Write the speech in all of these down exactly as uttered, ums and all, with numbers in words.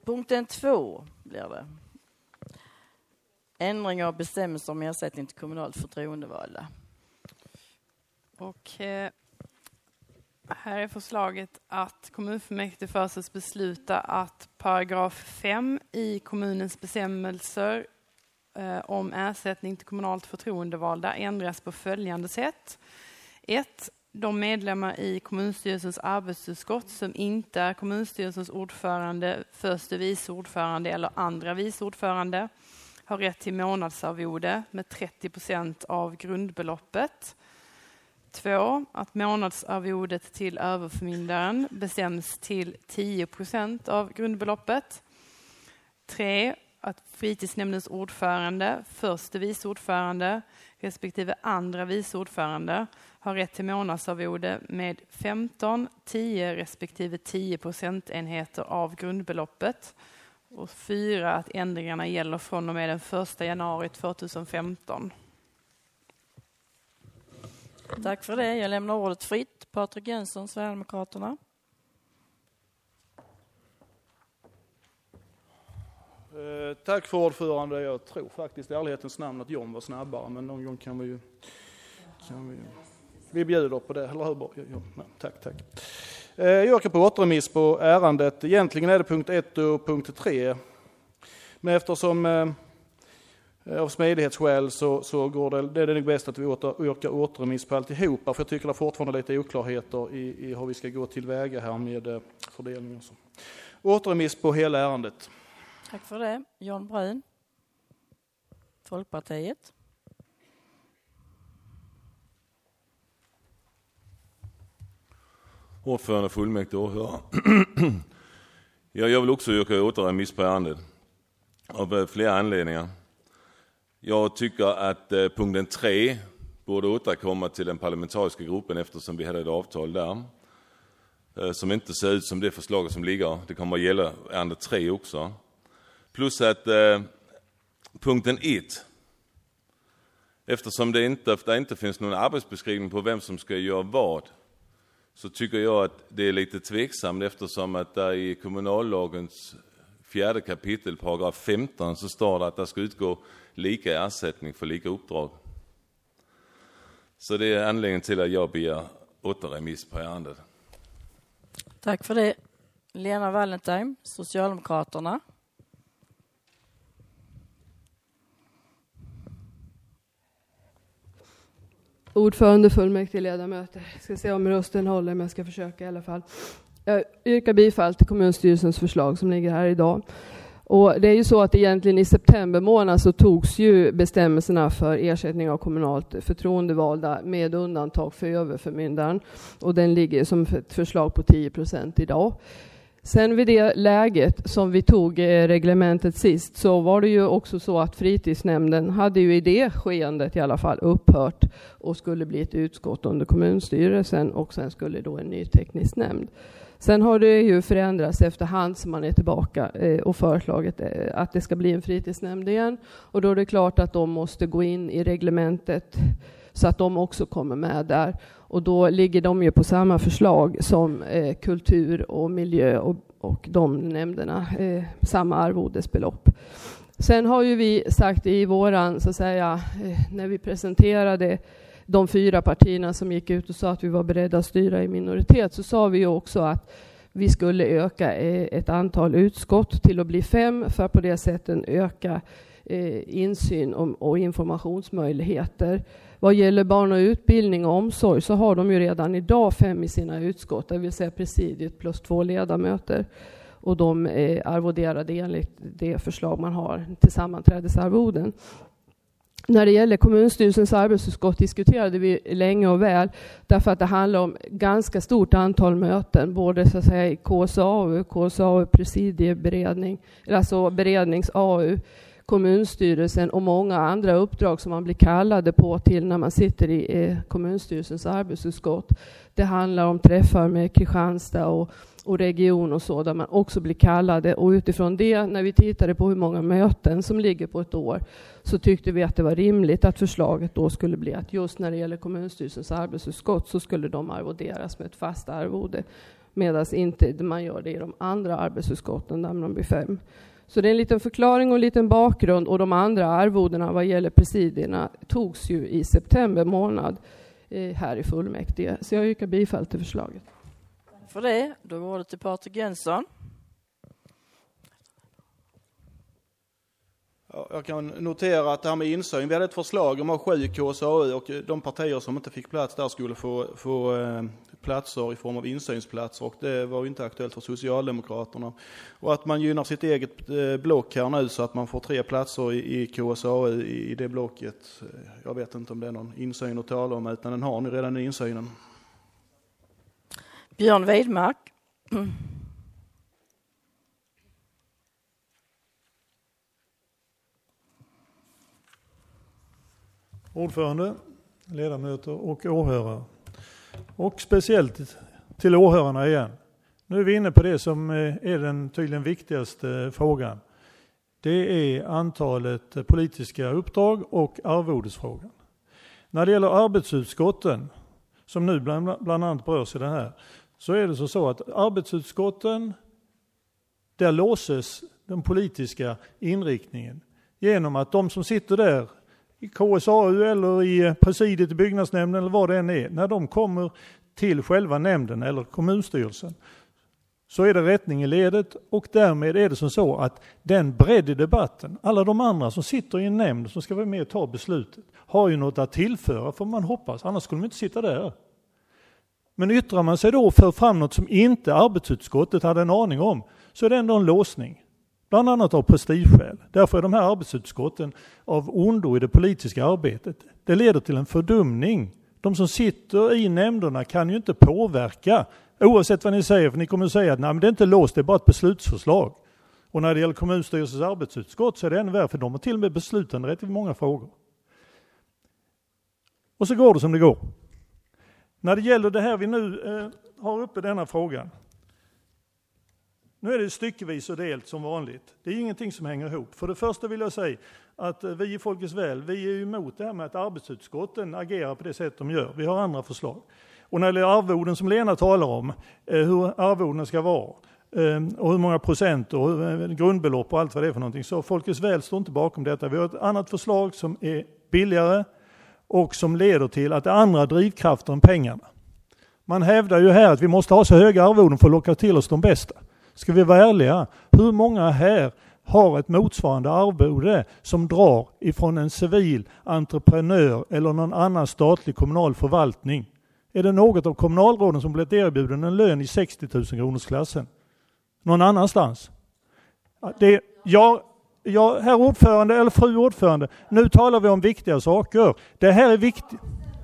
Punkten två blir det. Ändring av bestämmelser om ersättning till kommunalt förtroendevalda. Och eh, här är förslaget att kommunfullmäktige förses besluta att paragraf fem i kommunens bestämmelser eh, om ersättning till kommunalt förtroendevalda ändras på följande sätt. ett. De medlemmar i kommunstyrelsens arbetsutskott som inte är kommunstyrelsens ordförande, förste vice ordförande eller andra vice ordförande har rätt till månadsarvode med trettio procent av grundbeloppet. två. Att månadsarvodet till överförmyndaren bestäms till tio procent av grundbeloppet. tre. Att fritidsnämndens ordförande, förste vice ordförande respektive andra vice ordförande har rätt till månadsarvode med femton, tio respektive tio procentenheter av grundbeloppet. Och fyra. Att ändringarna gäller från och med den första januari tjugohundrafemton. Tack för det. Jag lämnar ordet fritt. Patrik Jönsson, Sverigedemokraterna. Eh, tack för ordförande. Jag tror faktiskt i ärlighetens namn att John var snabbare, men någon gång kan vi ju... Kan vi, vi bjuder på det, eller hur? Ja, ja, tack, tack. Eh, jag yrkar på återremiss på ärendet. Egentligen är det punkt ett och punkt tre. Men eftersom... Eh, Av smidighetsskäl så, så går det, det är det nog bäst att vi åter, yrkar återremiss på alltihopa, för jag tycker det fortfarande lite oklarheter i, i hur vi ska gå tillväga här med eh, fördelningen. Så. Återremiss på hela ärendet. Tack för det. Jan Brun, Folkpartiet. Ordförande fullmäktige åhörare. Ja, jag vill också yrka återremiss på ärendet av flera anledningar. Jag tycker att eh, punkten tre borde återkomma till den parlamentariska gruppen, eftersom vi hade ett avtal där eh, som inte ser ut som det förslaget som ligger. Det kommer att gälla ärende tre också. Plus att eh, punkten ett, eftersom det inte, det inte finns någon arbetsbeskrivning på vem som ska göra vad, så tycker jag att det är lite tveksamt, eftersom att där i kommunallagens fjärde kapitel, paragraf femton, så står det att det ska utgå lika ersättning för lika uppdrag. Så det är anledningen till att jag begär återremiss på ärendet. Tack för det. Lena Wallentheim, Socialdemokraterna. Ordförande, fullmäktige, ledamöter. Jag ska se om rösten håller, men jag ska försöka i alla fall. Jag yrkar bifall till kommunstyrelsens förslag som ligger här idag. Och det är ju så att egentligen i september månad så togs ju bestämmelserna för ersättning av kommunalt förtroendevalda med undantag för överförmyndaren. Och den ligger som ett förslag på tio procent idag. Sen vid det läget som vi tog reglementet sist, så var det ju också så att fritidsnämnden hade ju i det skeendet i alla fall upphört och skulle bli ett utskott under kommunstyrelsen, och sen skulle då en ny teknisk nämnd. Sen har det ju förändrats efterhand som man är tillbaka eh, och föreslagit eh, att det ska bli en fritidsnämnd igen. Och då är det klart att de måste gå in i reglementet så att de också kommer med där. Och då ligger de ju på samma förslag som eh, kultur och miljö och, och de nämnderna, eh, samma arvodesbelopp. Sen har ju vi sagt i våran, så att säga, eh, när vi presenterade de fyra partierna som gick ut och sa att vi var beredda att styra i minoritet, så sa vi ju också att vi skulle öka ett antal utskott till att bli fem, för på det sättet öka insyn och informationsmöjligheter. Vad gäller barn och utbildning och omsorg så har de ju redan idag fem i sina utskott, det vill säga presidiet plus två ledamöter. Och de är arvoderade enligt det förslag man har till sammanträdesarvoden. När det gäller kommunstyrelsens arbetsutskott diskuterade vi länge och väl, därför att det handlar om ganska stort antal möten, både så att säga i K S A U, K S A U presidieberedning, alltså berednings-A U, kommunstyrelsen och många andra uppdrag som man blir kallade på till när man sitter i eh, kommunstyrelsens arbetsutskott. Det handlar om träffar med Kristianstad och, och region och så, där man också blir kallade. Och utifrån det, när vi tittade på hur många möten som ligger på ett år, så tyckte vi att det var rimligt att förslaget då skulle bli att just när det gäller kommunstyrelsens arbetsutskott så skulle de arvoderas med ett fast arvode. medan inte man gör det i de andra arbetsutskotten där man blir fem. Så det är en liten förklaring och en liten bakgrund, och de andra arvodena vad gäller presidierna togs ju i september månad eh, här i fullmäktige. Så jag yrkar bifall till förslaget. För det, då går det till Patrik Jönsson. Ja, jag kan notera att det här med insyn, vi hade ett förslag om att ha sju K S A U och de partier som inte fick plats där skulle få, få eh, platser i form av insynsplatser, och det var ju inte aktuellt för Socialdemokraterna. Och att man gynnar sitt eget eh, block här nu så att man får tre platser i, i K S A U i, i det blocket. Jag vet inte om det är någon insyn att tala om, utan den har ni redan i insynen. Björn Widmark. Mm. Ordförande, ledamöter och åhörare. Och speciellt till åhörarna igen. Nu är vi inne på det som är den tydligen viktigaste frågan. Det är antalet politiska uppdrag och arvodesfrågan. När det gäller arbetsutskotten, som nu bland, bland annat berörs i det här, så är det så, så att arbetsutskotten, där låses den politiska inriktningen genom att de som sitter där i K S A U eller i presidiet i byggnadsnämnden eller vad det än är, när de kommer till själva nämnden eller kommunstyrelsen, så är det rättning i ledet, och därmed är det som så att den bredd i debatten, alla de andra som sitter i en nämnd som ska vara med och ta beslutet, har ju något att tillföra, för man hoppas, annars skulle de inte sitta där. Men yttrar man sig då och för fram något som inte arbetsutskottet hade en aning om, så är det ändå en låsning. Bland annat av prestigeskäl. Därför är de här arbetsutskotten av ondo i det politiska arbetet. Det leder till en fördumning. De som sitter i nämnderna kan ju inte påverka, oavsett vad ni säger, för ni kommer att säga att nej, men det är inte låst, det är bara ett beslutsförslag. Och när det gäller kommunstyrelsens arbetsutskott så är det ännu värre, för de har till och med beslutanderätt i många frågor. Och så går det som det går. När det gäller det här vi nu eh, har uppe, denna frågan. Nu är det styckevis och delt som vanligt. Det är ingenting som hänger ihop. För det första vill jag säga att vi i Folkets väl, vi är emot det här med att arbetsutskotten agerar på det sätt de gör. Vi har andra förslag. Och när det gäller arvoden som Lena talar om, hur arvoden ska vara och hur många procent och grundbelopp och allt vad det är för någonting, så Folkets väl står inte bakom detta. Vi har ett annat förslag som är billigare och som leder till att det är andra drivkrafter än pengarna. Man hävdar ju här att vi måste ha så höga arvoden för att locka till oss de bästa. Ska vi vara ärliga, hur många här har ett motsvarande arvode som drar ifrån en civil entreprenör eller någon annan statlig kommunal förvaltning? Är det något av kommunalråden som blivit erbjuden en lön i sextio tusen kronors klassen? Någon annanstans? Det, ja, ja, herr ordförande eller fru ordförande, nu talar vi om viktiga saker. Det här är viktigt.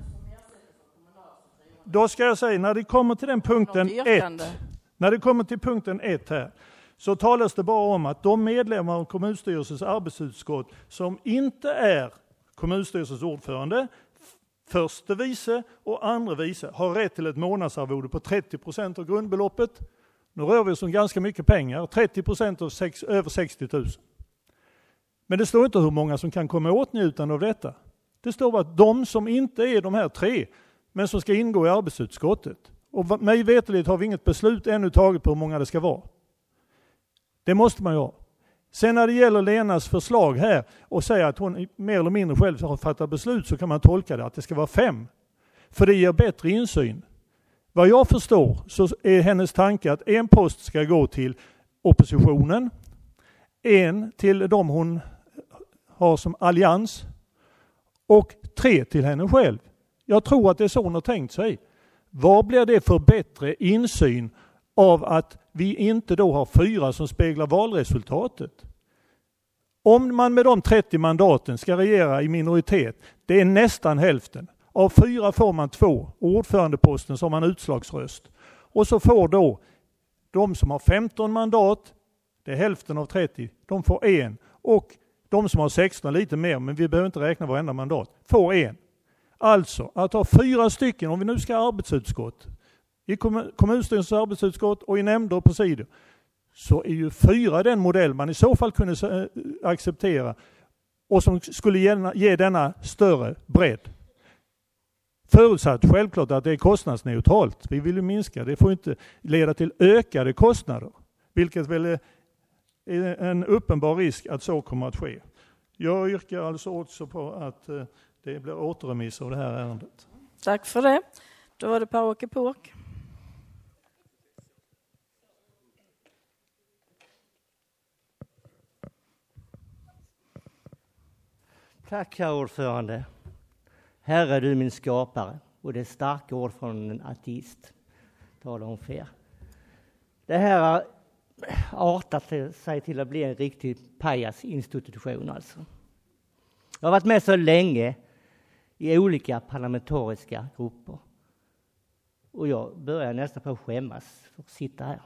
Då ska jag säga, när det kommer till den punkten ett, när det kommer till punkten ett här, så talas det bara om att de medlemmar av kommunstyrelsens arbetsutskott som inte är kommunstyrelsens ordförande, förste vice och andra vice, har rätt till ett månadsarvode på trettio procent av grundbeloppet. Nu rör vi oss om ganska mycket pengar, trettio procent av sex, över sextio tusen. Men det står inte hur många som kan komma åtnjutande av detta. Det står att de som inte är de här tre, men som ska ingå i arbetsutskottet. Och mig veterligt har vi inget beslut ännu taget på hur många det ska vara. Det måste man ju ha. Sen när det gäller Lenas förslag här och säga att hon mer eller mindre själv har fattat beslut, så kan man tolka det att det ska vara fem. För det ger bättre insyn. Vad jag förstår så är hennes tanke att en post ska gå till oppositionen, en till de hon har som allians och tre till henne själv. Jag tror att det är så hon har tänkt sig. Vad blir det för bättre insyn av att vi inte då har fyra som speglar valresultatet? Om man med de trettio mandaten ska regera i minoritet, det är nästan hälften. Av fyra får man två, ordförandeposten som man utslagsröst. Och så får då de som har femton mandat, det är hälften av trettio, de får en. Och de som har sexton, lite mer, men vi behöver inte räkna varenda mandat, får en. Alltså, att ha fyra stycken, om vi nu ska ha arbetsutskott, i kommunstyrelsens arbetsutskott och i nämnder och presidier, så är ju fyra den modell man i så fall kunde acceptera och som skulle ge, ge denna större bredd. Förutsatt självklart att det är kostnadsneutralt. Vi vill ju minska, det får inte leda till ökade kostnader. Vilket väl är en uppenbar risk att så kommer att ske. Jag yrkar alltså också på att det blir återremiss av det här ärendet. Tack för det. Då var det Per-Åke Påk. Tack, herr ordförande. Herre är du min skapare, och det är starka ord från en ateist. Tala om för er. Det här har artat sig till att bli en riktig pajasinstitution alltså. Jag har varit med så länge i olika parlamentariska grupper. Och jag börjar nästan på att skämmas för att sitta här.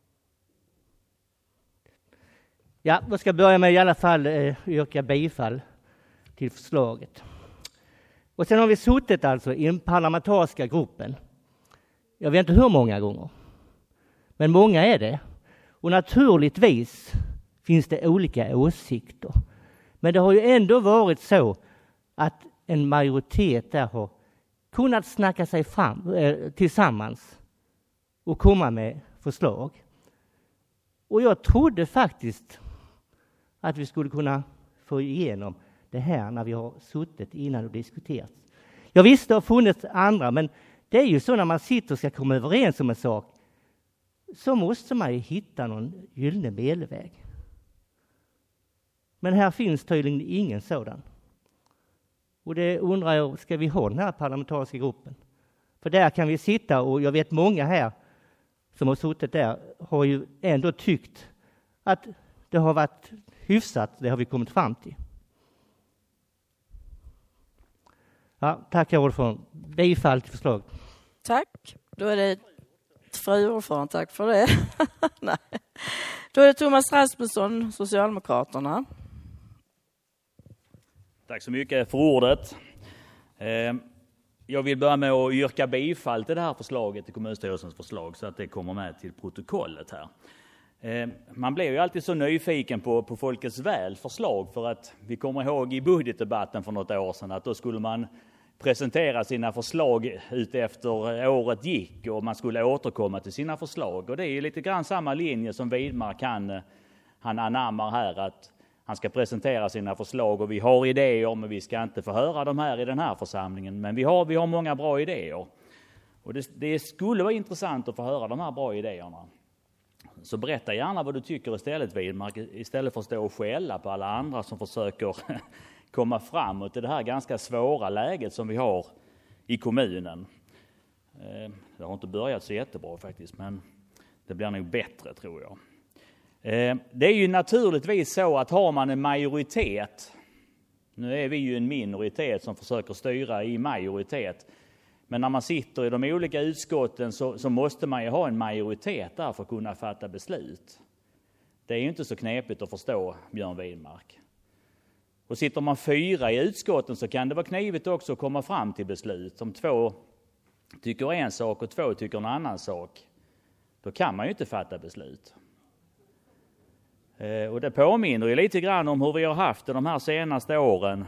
Ja, jag ska börja med i alla fall eh, yrka bifall till förslaget. Och sen har vi suttit alltså i den parlamentariska gruppen. Jag vet inte hur många gånger. Men många är det. Och naturligtvis finns det olika åsikter. Men det har ju ändå varit så att en majoritet där har kunnat snacka sig fram eh, tillsammans och komma med förslag. Och jag trodde faktiskt att vi skulle kunna få igenom det här när vi har suttit innan och diskuterat. Jag visste det har funnits andra, men det är ju så när man sitter och ska komma överens om en sak, så måste man ju hitta någon gyllene medelväg. Men här finns tydligen ingen sådan. Och det undrar jag, ska vi ha den här parlamentariska gruppen? För där kan vi sitta, och jag vet många här som har suttit där har ju ändå tyckt att det har varit hyfsat, det har vi kommit fram till. Ja, tack herr ordförande. Bifall till förslag. Tack. Då är det fru ordförande, tack för det. Nej. Då är det Thomas Rasmusson, Socialdemokraterna. Tack så mycket för ordet. Jag vill börja med att yrka bifall till det här förslaget, till kommunstyrelsens förslag, så att det kommer med till protokollet här. Man blev ju alltid så nyfiken på, på Folkets väl förslag, för att vi kommer ihåg i budgetdebatten för något år sedan att då skulle man presentera sina förslag ut efter året gick och man skulle återkomma till sina förslag. Och det är lite grann samma linje som Widmark han, han anammar här, att han ska presentera sina förslag och vi har idéer, men vi ska inte få höra dem här i den här församlingen. Men vi har, vi har många bra idéer. Och det, det skulle vara intressant att få höra de här bra idéerna. Så berätta gärna vad du tycker istället, Widmark, istället för att stå och skälla på alla andra som försöker komma framåt i det här ganska svåra läget som vi har i kommunen. Det har inte börjat så jättebra faktiskt, men det blir nog bättre tror jag. Det är ju naturligtvis så att har man en majoritet, nu är vi ju en minoritet som försöker styra i majoritet, men när man sitter i de olika utskotten så, så måste man ju ha en majoritet där för att kunna fatta beslut. Det är ju inte så knepigt att förstå, Björn Widmark. Och sitter man fyra i utskotten så kan det vara knivigt också att komma fram till beslut. Om två tycker en sak och två tycker en annan sak, då kan man ju inte fatta beslut. Och det påminner ju lite grann om hur vi har haft det de här senaste åren.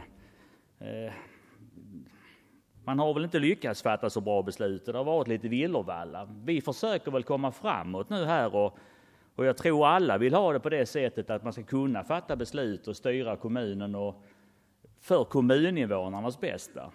Man har väl inte lyckats fatta så bra beslut. Det har varit lite villervalla. Vi försöker väl komma framåt nu här och, och jag tror alla vill ha det på det sättet att man ska kunna fatta beslut och styra kommunen och för kommuninvånarnas bästa.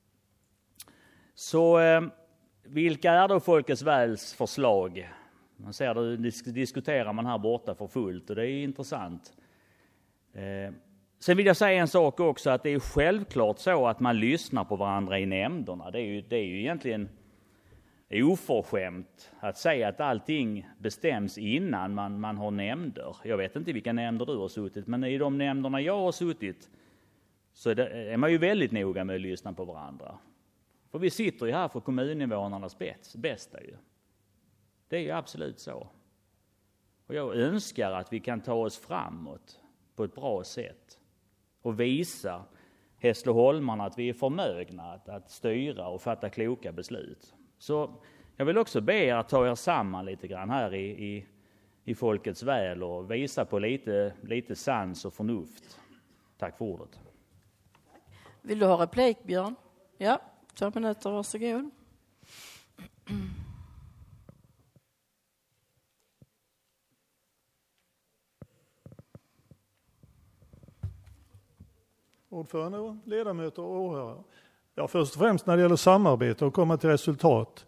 Så vilka är då Folkets väls förslag? Man ser det, diskuterar man här borta för fullt och det är intressant. Eh, sen vill jag säga en sak också, att det är självklart så att man lyssnar på varandra i nämnderna. Det är ju, det är ju egentligen oförskämt att säga att allting bestäms innan man, man har nämnder. Jag vet inte vilka nämnder du har suttit, men i de nämnderna jag har suttit så är, det, är man ju väldigt noga med att lyssna på varandra. För vi sitter ju här för kommuninvånarnas bästa ju. Det är ju absolut så. Och jag önskar att vi kan ta oss framåt på ett bra sätt och visa Hässleholmarna att vi är förmögna att, att styra och fatta kloka beslut. Så jag vill också be er att ta er samman lite grann här i, i, i Folkets väl och visa på lite, lite sans och förnuft. Tack för ordet. Vill du ha replik, Björn? Ja, Två minuter, varsågod. Ordförande, ledamöter och åhörare. Ja, först och främst när det gäller samarbete och komma till resultat.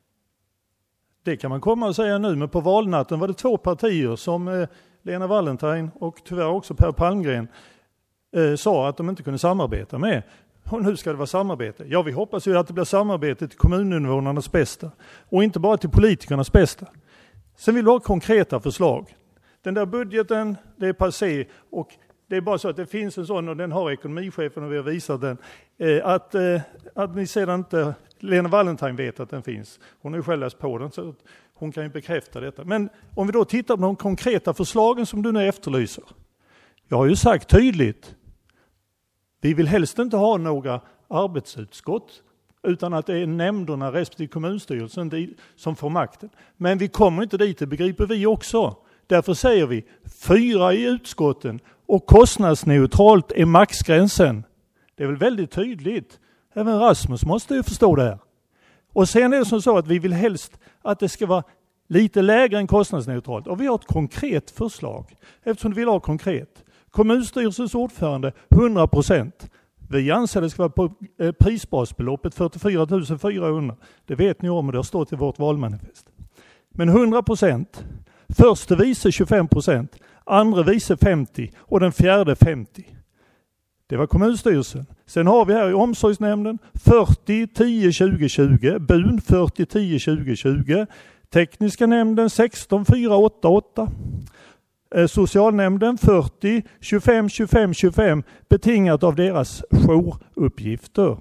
Det kan man komma och säga nu, men på valnatten var det två partier som eh, Lena Wallentheim och tyvärr också Per Palmgren eh, sa att de inte kunde samarbeta med. Och nu ska det vara samarbete. Ja, vi hoppas ju att det blir samarbete till kommuninvånarnas bästa och inte bara till politikernas bästa. Sen vill vi ha konkreta förslag. Den där budgeten, det är passé och det är bara så att det finns en sån och den har ekonomichefen och vi har visat den. Eh, att, eh, att ni sedan inte, Lena Wallentheim vet att den finns. Hon har ju själv läst på den så att hon kan ju bekräfta detta. Men om vi då tittar på de konkreta förslagen som du nu efterlyser. Jag har ju sagt tydligt, vi vill helst inte ha några arbetsutskott utan att det är nämnderna respektive kommunstyrelsen som får makten. Men vi kommer inte dit, det begriper vi också. Därför säger vi fyra i utskotten och kostnadsneutralt är maxgränsen. Det är väl väldigt tydligt. Även Rasmus måste ju förstå det här. Och sen är det som så att vi vill helst att det ska vara lite lägre än kostnadsneutralt. Och vi har ett konkret förslag. Eftersom vi vill ha konkret. Kommunstyrelsens ordförande hundra procent. Vi anser det ska vara på prisbasbeloppet fyrtiofyra tusen fyrahundra. Det vet ni om och det har stått i vårt valmanifest. Men hundra procent. Förste vice tjugofem procent, andra vice femtio och den fjärde femtio. Det var kommunstyrelsen. Sen har vi här i omsorgsnämnden fyrtio, tio, tjugo, tjugo, B U N fyrtio, tio, tjugo, tjugo, tekniska nämnden sexton, fyra, åtta, åtta, socialnämnden fyrtio, tjugofem, tjugofem, tjugofem betingat av deras jouruppgifter.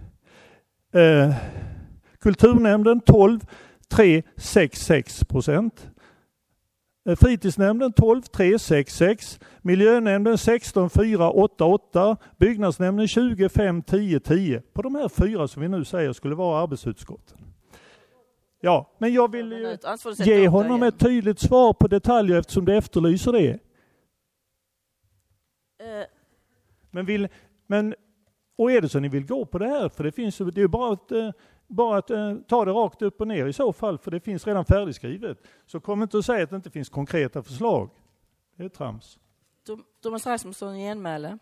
Eh, kulturnämnden tolv, tre, sex, sex procent. Fritidsnämnden tolv, tre, sex, sex, miljönämnden sexton, fyra, åtta, åtta, byggnadsnämnden tjugo, fem, tio, tio. På de här fyra som vi nu säger skulle vara arbetsutskotten. Ja, men jag vill ju ge honom ett tydligt svar på detaljer eftersom det efterlyser det. Men vill, men, och är det så ni vill gå på det här? För det finns det är ju bara att Bara att eh, ta det rakt upp och ner i så fall, för det finns redan färdigskrivet. Så kom inte att säga att det inte finns konkreta förslag. Det är trams. Thomas Rasmusson, genmäle.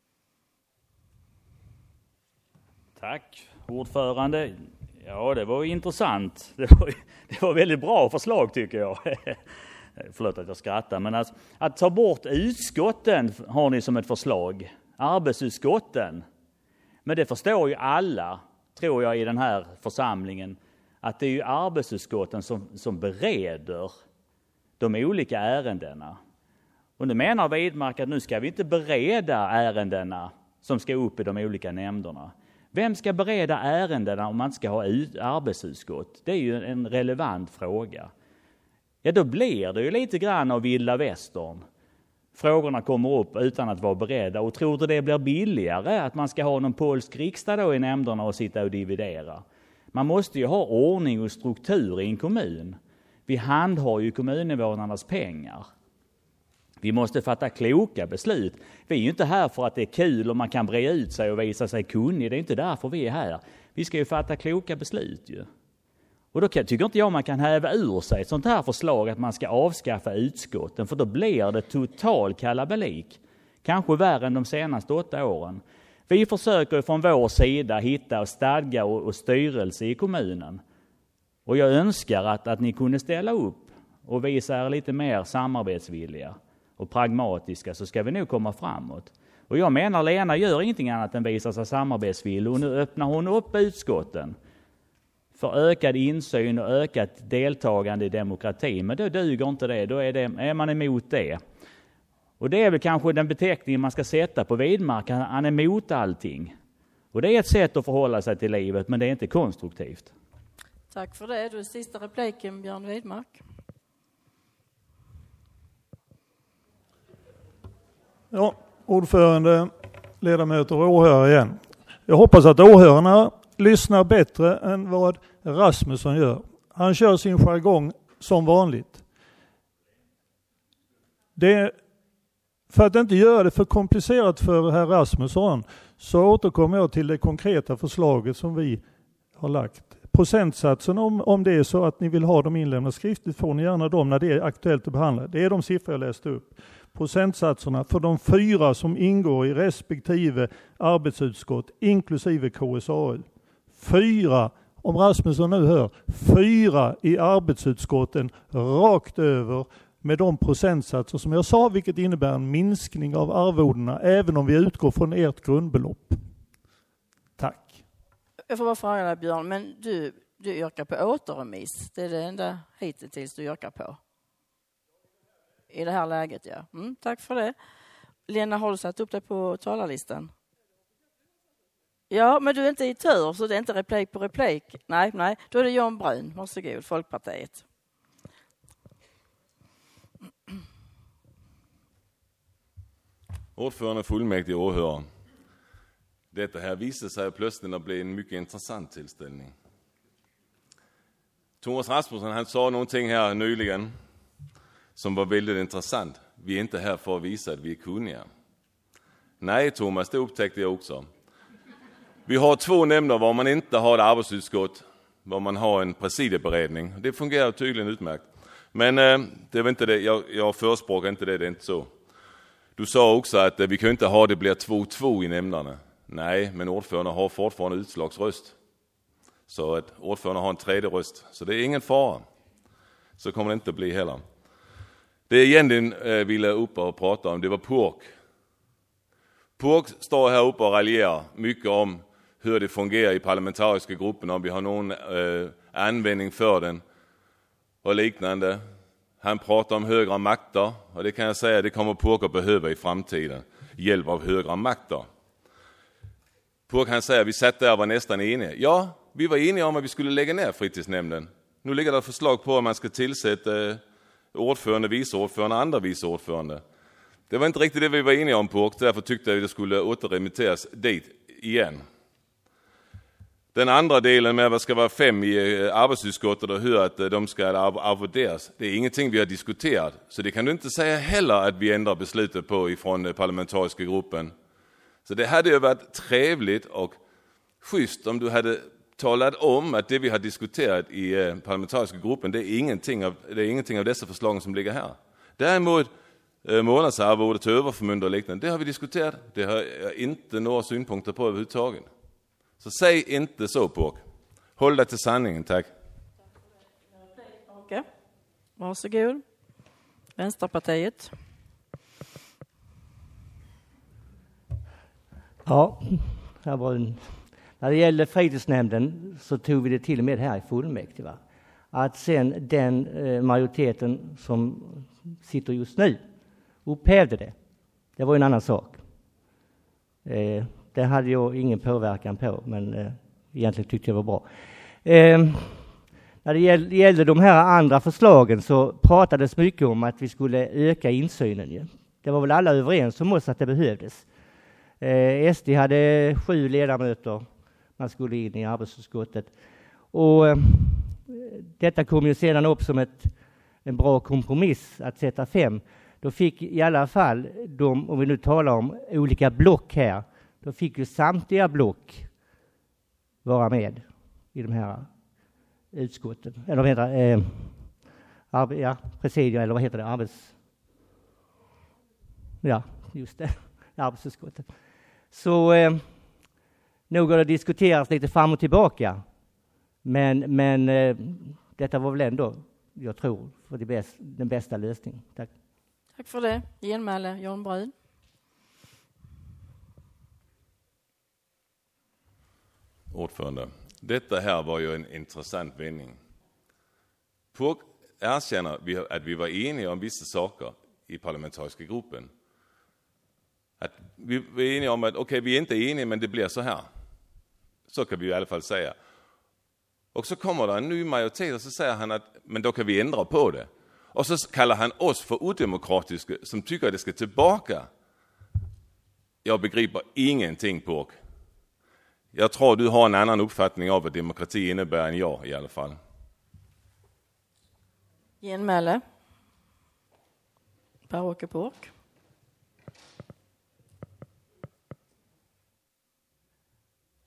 Tack, ordförande. Ja, det var intressant. Det var, det var väldigt bra förslag tycker jag. Förlåt att jag skrattar, men alltså, att ta bort utskotten har ni som ett förslag. Arbetsutskotten. Men det förstår ju alla, tror jag, i den här församlingen, att det är ju arbetsutskotten som, som bereder de olika ärendena. Och nu menar Widmark att nu ska vi inte bereda ärendena som ska upp i de olika nämnderna. Vem ska bereda ärendena om man ska ha arbetsutskott? Det är ju en relevant fråga. Ja, då blir det ju lite grann av vilda västern. Frågorna kommer upp utan att vara beredda. Och tror du det blir billigare att man ska ha någon polsk riksdag då i nämnderna och sitta och dividera? Man måste ju ha ordning och struktur i en kommun. Vi handhar ju kommuninvånarnas pengar. Vi måste fatta kloka beslut. Vi är ju inte här för att det är kul och man kan bre ut sig och visa sig kunnig. Det är inte därför vi är här. Vi ska ju fatta kloka beslut ju. Och då tycker inte jag man kan häva ur sig ett sånt här förslag att man ska avskaffa utskotten. För då blir det total kalabalik. Kanske värre än de senaste åtta åren. Vi försöker från vår sida hitta stadga och, och styrelse i kommunen. Och jag önskar att, att ni kunde ställa upp och visa er lite mer samarbetsvilliga och pragmatiska, så ska vi nog komma framåt. Och jag menar, Lena gör ingenting annat än visar sig samarbetsvillig. Och nu öppnar hon upp utskotten för ökad insyn och ökat deltagande i demokrati. Men då duger inte det. Då är, det, är man emot det. Och det är väl kanske den beteckning man ska sätta på Widmark. Han är emot allting. Och det är ett sätt att förhålla sig till livet, men det är inte konstruktivt. Tack för det. Du är sista repliken, Björn Widmark. Ja, ordförande, ledamöter och åhörare igen. Jag hoppas att åhörarna lyssnar bättre än vad Rasmusson gör. Han kör sin jargong som vanligt. Det, för att inte göra det för komplicerat för herr Rasmusson, så återkommer jag till det konkreta förslaget som vi har lagt. Procentsatsen, om, om det är så att ni vill ha dem inlämnade skriftligt, får ni gärna dem när det är aktuellt att behandla. Det är de siffror jag läste upp. Procentsatserna för de fyra som ingår i respektive arbetsutskott, inklusive K S A U. Fyra, om Rasmusson nu hör, fyra i arbetsutskotten rakt över med de procentsatser som jag sa, vilket innebär en minskning av arvodena, även om vi utgår från ert grundbelopp. Tack. Jag får bara fråga dig, Björn, men du, du yrkar på återremiss. Det är det enda hittills du yrkar på. I det här läget, ja. Mm, tack för det. Lena, har du satt upp dig på talarlistan? Ja, men du är inte i tur, så det är inte replik på replik. Nej, nej. Då är det Jan Brun. Varsågod, Folkpartiet. Ordförande, fullmäktige och åhörare. Detta här visar sig plötsligt att bli en mycket intressant tillställning. Thomas Rasmusson, han sa någonting här nyligen som var väldigt intressant. Vi är inte här för att visa att vi är kunniga. Nej, Thomas, det upptäckte jag också. Vi har två nämnder var man inte har ett arbetsutskott, var man har en presidieberedning. Det fungerar tydligen utmärkt. Men eh, det är inte det. Jag, jag förespråkar inte det, det är inte så. Du sa också att eh, vi kan inte ha det blir två två i nämnderna. Nej, men ordförande har fortfarande utslagsröst. Så att ordförande har en tredje röst. Så det är ingen fara. Så kommer det inte bli heller. Det jag egentligen eh, ville upp och prata om, det var P O K. P O K står här uppe och raljerar mycket om hur det fungerar i parlamentariska gruppen, om vi har någon eh, användning för den och liknande. Han pratar om högre makter, och det kan jag säga, det kommer P O K att behöva i framtiden. Hjälp av högre makter. P O K kan säga, vi satt där och var nästan eniga. Ja, vi var eniga om att vi skulle lägga ner fritidsnämnden. Nu ligger det förslag på att man ska tillsätta eh, ordförande, vice ordförande och andra vice ordförande. Det var inte riktigt det vi var eniga om, P O K, därför tyckte jag att det skulle återremitteras dit igen. Den andra delen med att det ska vara fem i arbetsutskottet och hur att de ska arvoderas, det är ingenting vi har diskuterat. Så det kan du inte säga heller att vi ändrar beslutet på ifrån parlamentariska gruppen. Så det hade ju varit trevligt och schysst om du hade talat om att det vi har diskuterat i parlamentariska gruppen, det är ingenting av, det är ingenting av dessa förslag som ligger här. Däremot månadsarvode till överförmyndare och liknande, det har vi diskuterat. Det har jag inte några synpunkter på överhuvudtaget. Så säg inte så, P O K. Håll dig till sanningen, tack. Okej. Varsågod. Vänsterpartiet. Ja, här var en... när det gäller fritidsnämnden så tog vi det till och med här i fullmäktige. Va? Att sen den eh, majoriteten som sitter just nu upphävde det. Det var en annan sak. Eh, det hade jag ingen påverkan på, men eh, egentligen tyckte jag var bra. Eh, när det gällde, gällde de här andra förslagen så pratades mycket om att vi skulle öka insynen. Ju. Det var väl alla överens om oss att det behövdes. Eh, S D hade sju ledamöter. Man skulle in i arbetsutskottet. Och eh, detta kom ju sedan upp som ett, en bra kompromiss att sätta fem. Då fick i alla fall, de, om vi nu talar om olika block här, då fick ju samtliga block vara med i de här utskotten. Eller vad heter det? Eh, arbe, ja, presidium, eller vad heter det? Arbets... Ja, just det. Arbetsutskottet. Så eh, nog har det diskuterats lite fram och tillbaka. Men, men eh, detta var väl ändå, jag tror, för det bäst, den bästa lösningen. Tack. Tack för det. Genmäle, Jan Brun. Ordförande, detta här var ju en intressant vändning. P O K erkänner att vi var eniga om vissa saker i parlamentariska gruppen. Att vi var eniga om att okej, okay, vi är inte eniga, men det blir så här. Så kan vi i alla fall säga. Och så kommer det en ny majoritet och så säger han att men då kan vi ändra på det. Och så kallar han oss för odemokratiska som tycker att det ska tillbaka. Jag begriper ingenting, P O K. Jag tror du har en annan uppfattning av vad demokrati innebär än jag i alla fall. Genmäle. Per-Åke P O K.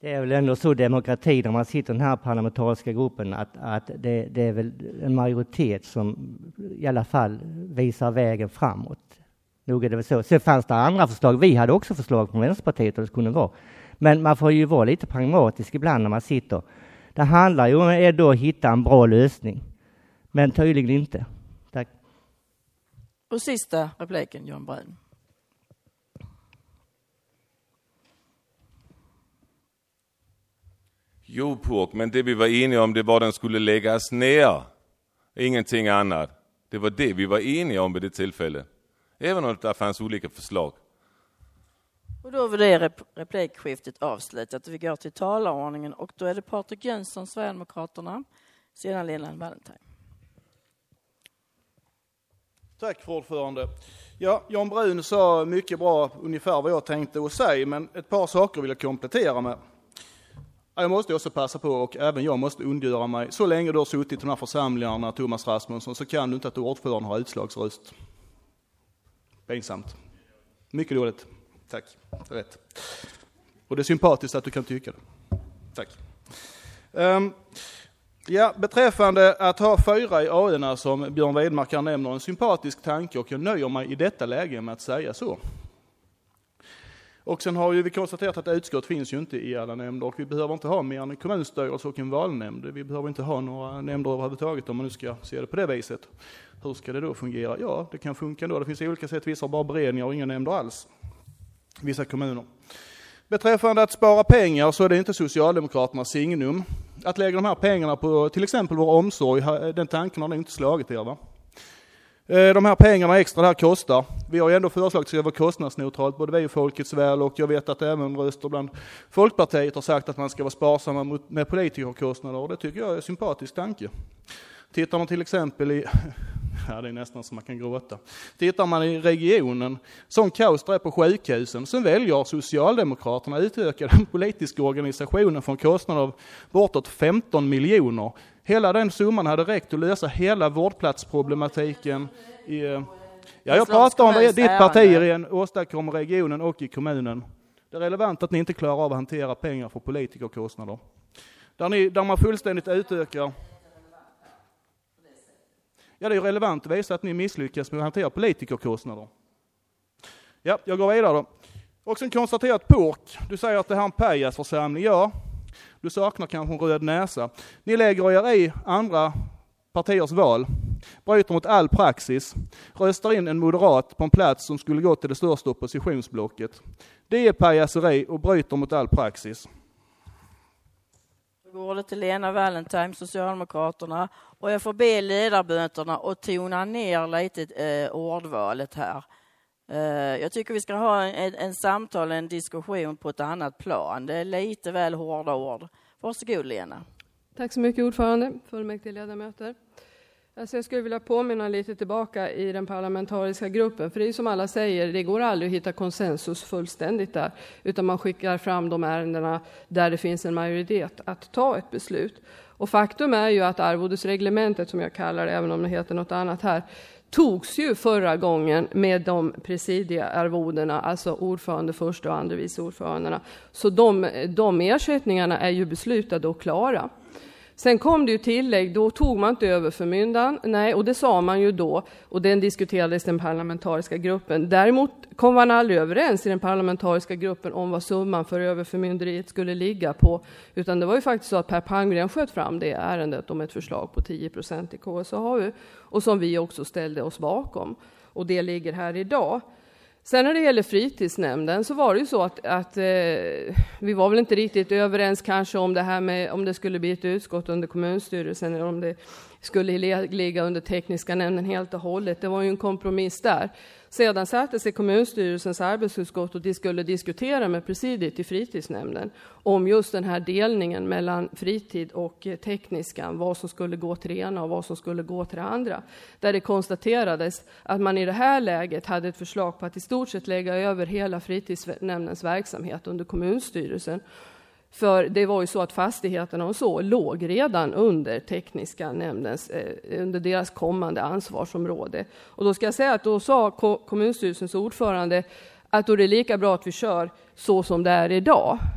Det är väl ändå så demokrati när man sitter i den här parlamentariska gruppen att, att det, det är väl en majoritet som i alla fall visar vägen framåt. Nog är det väl så. Sen fanns det andra förslag. Vi hade också förslag från Vänsterpartiet och det skulle vara. Men man får ju vara lite pragmatisk ibland när man sitter. Det handlar ju om då att hitta en bra lösning. Men tydligen inte. Tack. Och sista repliken, Jan Brun. Jo, Påk, men det vi var eniga om det var att den skulle läggas ner. Ingenting annat. Det var det vi var eniga om vid det tillfället. Även om det fanns olika förslag. Och då var det rep- replikskiftet avslutat. Vi går till talarordningen och då är det Patrik Jönsson, Sverigedemokraterna. Sedan Lena Wallentheim. Tack för ordförande. Ja, Jan Brun sa mycket bra ungefär vad jag tänkte att säga, men ett par saker vill jag komplettera med. Jag måste också passa på och även jag måste undgöra mig. Så länge du har suttit i de här församlingarna, Thomas Rasmusson, så kan du inte att du ordförande har utslagsröst. Pinsamt. Mycket dåligt. Tack. Rätt. Och det är sympatiskt att du kan tycka det. Tack. Um, ja, beträffande att ha fyra i A N som Björn Widmark kan nämna en sympatisk tanke och jag nöjer mig i detta läge med att säga så. Och sen har ju vi konstaterat att utskott finns ju inte i alla nämnder och vi behöver inte ha mer än en kommunstyrelse och en valnämnd. Vi behöver inte ha några nämnder överhuvudtaget om man nu ska se det på det viset. Hur ska det då fungera? Ja, det kan funka då. Det finns olika sätt. Vissa har bara beredningar och inga nämnder alls. Vissa kommuner. Beträffande att spara pengar så är det inte Socialdemokraternas signum. Att lägga de här pengarna på till exempel vår omsorg, den tanken har ni inte slagit er, va? De här pengarna extra det här kostar. Vi har ju ändå föreslagit att det ska vara kostnadsneutralt, både vi och Folkets väl, och jag vet att även röster bland Folkpartiet har sagt att man ska vara sparsamma med politikerkostnader och det tycker jag är en sympatisk tanke. Tittar man till exempel i, ja det är nästan som man kan gråta, tittar man i regionen, som kaos där är på sjukhusen, så väljer Socialdemokraterna utöka den politiska organisationen från kostnader av bortåt femton miljoner. Hela den summan hade räckt att lösa hela vårdplatsproblematiken. I, ja, jag pratar om vad ditt parti i en åstadkommer regionen och i kommunen. Det är relevant att ni inte klarar av att hantera pengar för politikerkostnader. Där, ni, där man fullständigt utökar... Ja, det är relevant att visa att ni misslyckas med att hantera politikerkostnader. Ja, jag går vidare då. Och sen konstaterat Påk, du säger att det här är en pajasförsamling. Ja, du saknar kanske en röd näsa. Ni lägger er i andra partiers val, bryter mot all praxis, röstar in en moderat på en plats som skulle gå till det största oppositionsblocket. Det är pajaseri och bryter mot all praxis. Går det till Lena Wallentheim, Socialdemokraterna, och jag får be ledarböterna att tona ner lite eh, ordvalet här. Eh, jag tycker vi ska ha en, en samtal, en diskussion på ett annat plan. Det är lite väl hårda ord. Varsågod Lena. Tack så mycket ordförande, fullmäktige ledamöter. Alltså jag skulle vilja påminna lite tillbaka i den parlamentariska gruppen. För det är som alla säger, det går aldrig att hitta konsensus fullständigt där. Utan man skickar fram de ärendena där det finns en majoritet att ta ett beslut. Och faktum är ju att arvodesreglementet, som jag kallar det, även om det heter något annat här, togs ju förra gången med de presidiearvodena, alltså ordförande första och andra vice ordförandena. Så de, de ersättningarna är ju beslutade och klara. Sen kom det ju tillägg, då tog man inte över förmyndan. Nej, och det sa man ju då. Och den diskuterades i den parlamentariska gruppen. Däremot kom man aldrig överens i den parlamentariska gruppen om vad summan för överförmynderiet skulle ligga på. Utan det var ju faktiskt så att Per Palmgren sköt fram det ärendet om ett förslag på tio procent i K S A U. Och som vi också ställde oss bakom. Och det ligger här idag. Sen när det gäller fritidsnämnden så var det ju så att, att eh, vi var väl inte riktigt överens kanske om det här med om det skulle bli ett utskott under kommunstyrelsen eller om det skulle ligga under tekniska nämnden helt och hållet. Det var ju en kompromiss där. Sedan satte sig kommunstyrelsens arbetsutskott och de skulle diskutera med presidiet i fritidsnämnden om just den här delningen mellan fritid och tekniska, vad som skulle gå till det ena och vad som skulle gå till det andra. Där det konstaterades att man i det här läget hade ett förslag på att i stort sett lägga över hela fritidsnämndens verksamhet under kommunstyrelsen. För det var ju så att fastigheterna och så låg redan under tekniska nämndens, eh, under deras kommande ansvarsområde. Och då ska jag säga att då sa kommunstyrelsens ordförande att då är det lika bra att vi kör så som det är idag.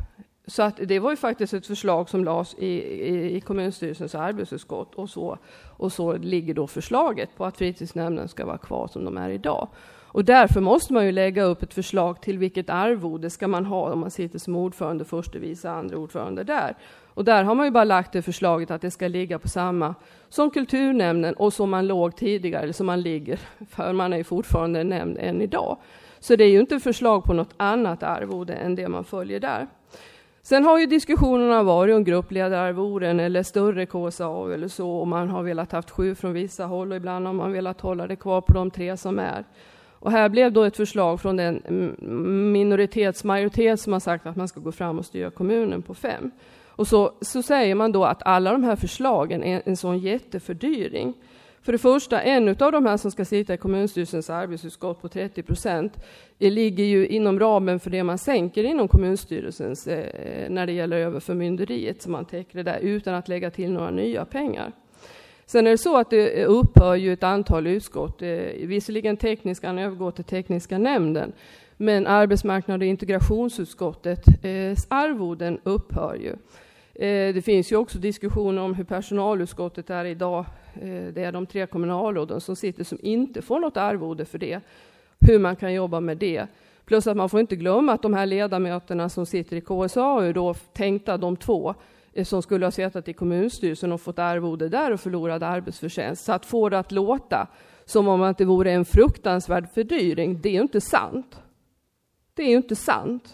Så att det var ju faktiskt ett förslag som lades i, i, i kommunstyrelsens arbetsutskott, och så, och så ligger då förslaget på att fritidsnämnden ska vara kvar som de är idag. Och därför måste man ju lägga upp ett förslag till vilket arvode ska man ha om man sitter som ordförande, förste vice, andra ordförande där. Och där har man ju bara lagt det förslaget att det ska ligga på samma som kulturnämnden och som man låg tidigare, eller som man ligger, för man är ju fortfarande nämnd än idag. Så det är ju inte förslag på något annat arvode än det man följer där. Sen har ju diskussionerna varit om gruppledararvoden eller större K S A eller så, och man har velat haft sju från vissa håll och ibland har man velat hålla det kvar på de tre som är. Och här blev då ett förslag från den minoritetsmajoritet som har sagt att man ska gå fram och styra kommunen på fem. Och så, så säger man då att alla de här förslagen är en sån jättefördyring. För det första, en av de här som ska sitta i kommunstyrelsens arbetsutskott på trettio procent ligger ju inom ramen för det man sänker inom kommunstyrelsens eh, när det gäller överförmynderiet, som man täcker det där utan att lägga till några nya pengar. Sen är det så att det upphör ju ett antal utskott, eh, visserligen tekniska, övergår till tekniska nämnden, men arbetsmarknad- och integrationsutskottet eh, arvoden upphör ju. Eh, det finns ju också diskussioner om hur personalutskottet är idag. Eh, det är de tre kommunalråden som sitter som inte får något arvode för det. Hur man kan jobba med det. Plus att man får inte glömma att de här ledamöterna som sitter i K S A är då tänkta de två eh, som skulle ha suttit i kommunstyrelsen och fått arvode där och förlorade arbetsförtjänst. Så att få det att låta som om att det vore en fruktansvärd fördyring, det är ju inte sant. Det är ju inte sant.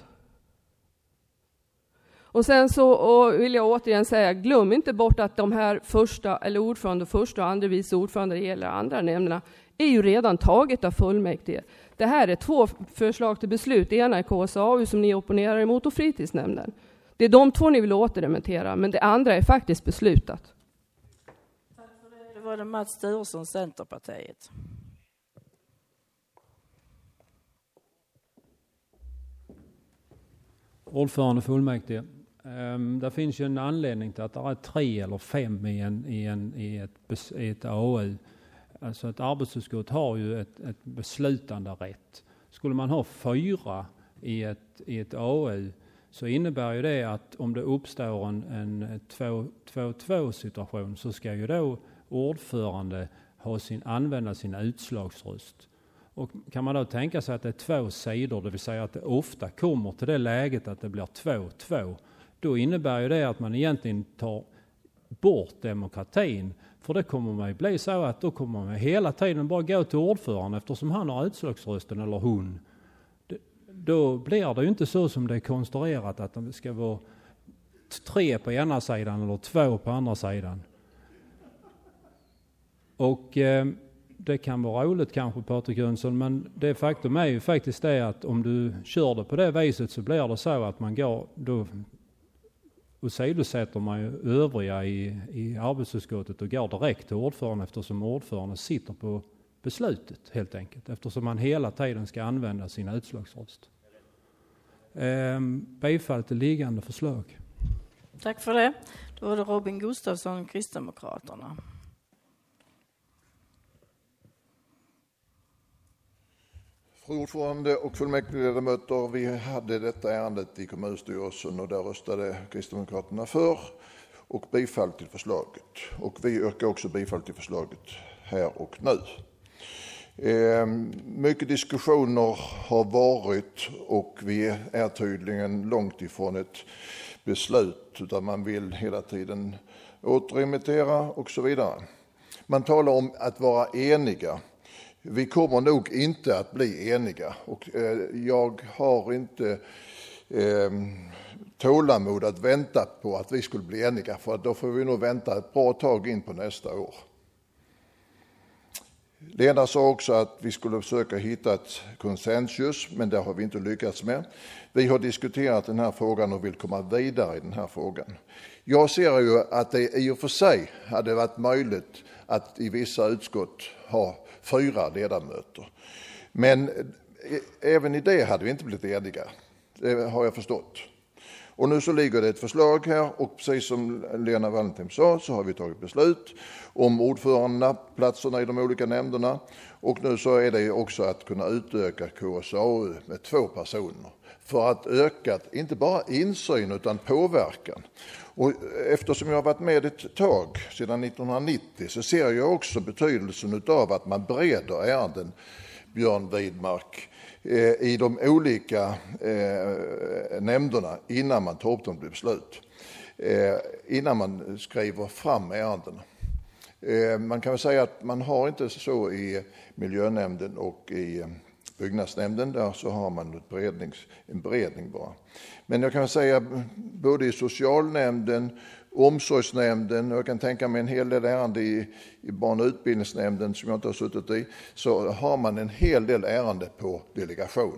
Och sen så och vill jag återigen säga, glöm inte bort att de här första, eller ordförande, första och andra vice ordförande eller andra nämnderna är ju redan taget av fullmäktige. Det här är två förslag till beslut. Det ena är K S A U som ni opponerar emot och fritidsnämnden. Det är de två ni vill återremittera, men det andra är faktiskt beslutat. Tack för det. Det var det Mats Sturesson, Centerpartiet. Ordförande fullmäktige. Um, det finns ju en anledning till att det är tre eller fem i, en, i, en, i, ett, i ett A U. Alltså ett arbetsutskott har ju ett, ett beslutande rätt. Skulle man ha fyra i ett, i ett A U så innebär ju det att om det uppstår en, en två två situation så ska ju då ordförande ha sin, använda sin utslagsröst. Och kan man då tänka sig att det är två sidor, det vill säga att det ofta kommer till det läget att det blir två två, då innebär ju det att man egentligen tar bort demokratin. För det kommer man ju bli så att då kommer man hela tiden bara gå till ordförande eftersom han har utslagsrösten eller hon. Det, då blir det ju inte så som det är konstruerat att det ska vara tre på ena sidan eller två på andra sidan. Och eh, det kan vara roligt kanske, Patrik Jönsson, men det faktum är ju faktiskt det att om du kör det på det viset så blir det så att man går, då och sidosätter man ju övriga i, i arbetsutskottet och går direkt till ordförande eftersom ordförande sitter på beslutet helt enkelt. Eftersom man hela tiden ska använda sin utslagsröst. Ehm, bifall till liggande förslag. Tack för det. Då var det Robin Gustafsson, Kristdemokraterna. Fru ordförande och fullmäktigeledamöter, vi hade detta ärendet i kommunstyrelsen och där röstade Kristdemokraterna för och bifall till förslaget. Och vi yrkar också bifall till förslaget här och nu. Eh, mycket diskussioner har varit och vi är tydligen långt ifrån ett beslut utan man vill hela tiden återremittera och så vidare. Man talar om att vara eniga. Vi kommer nog inte att bli eniga och eh, jag har inte eh, tålamod att vänta på att vi skulle bli eniga, för då får vi nog vänta ett bra tag in på nästa år. Lena sa också att vi skulle försöka hitta ett konsensus, men det har vi inte lyckats med. Vi har diskuterat den här frågan och vill komma vidare i den här frågan. Jag ser ju att det i och för sig hade varit möjligt att i vissa utskott ha fyra ledamöter. Men även i det hade vi inte blivit eniga. Det har jag förstått. Och nu så ligger det ett förslag här och precis som Lena Wallentheim sa så har vi tagit beslut om ordförandena, platserna i de olika nämnderna. Och nu så är det ju också att kunna utöka K S A U med två personer för att öka inte bara insyn utan påverkan. Och eftersom jag har varit med ett tag sedan nittonhundranittio så ser jag också betydelsen av att man bereder ärenden, Björn Widmark, i de olika eh, nämnderna innan man tar upp dem till beslut. Eh, innan man skriver fram ärendena. Eh, man kan väl säga att man har inte så i miljönämnden och i byggnadsnämnden, där så har man ett berednings, en beredning bara. Men jag kan säga både i socialnämnden, omsorgsnämnden och jag kan tänka mig en hel del ärende i, i barn- och utbildningsnämnden som jag inte har suttit i, så har man en hel del ärende på delegation.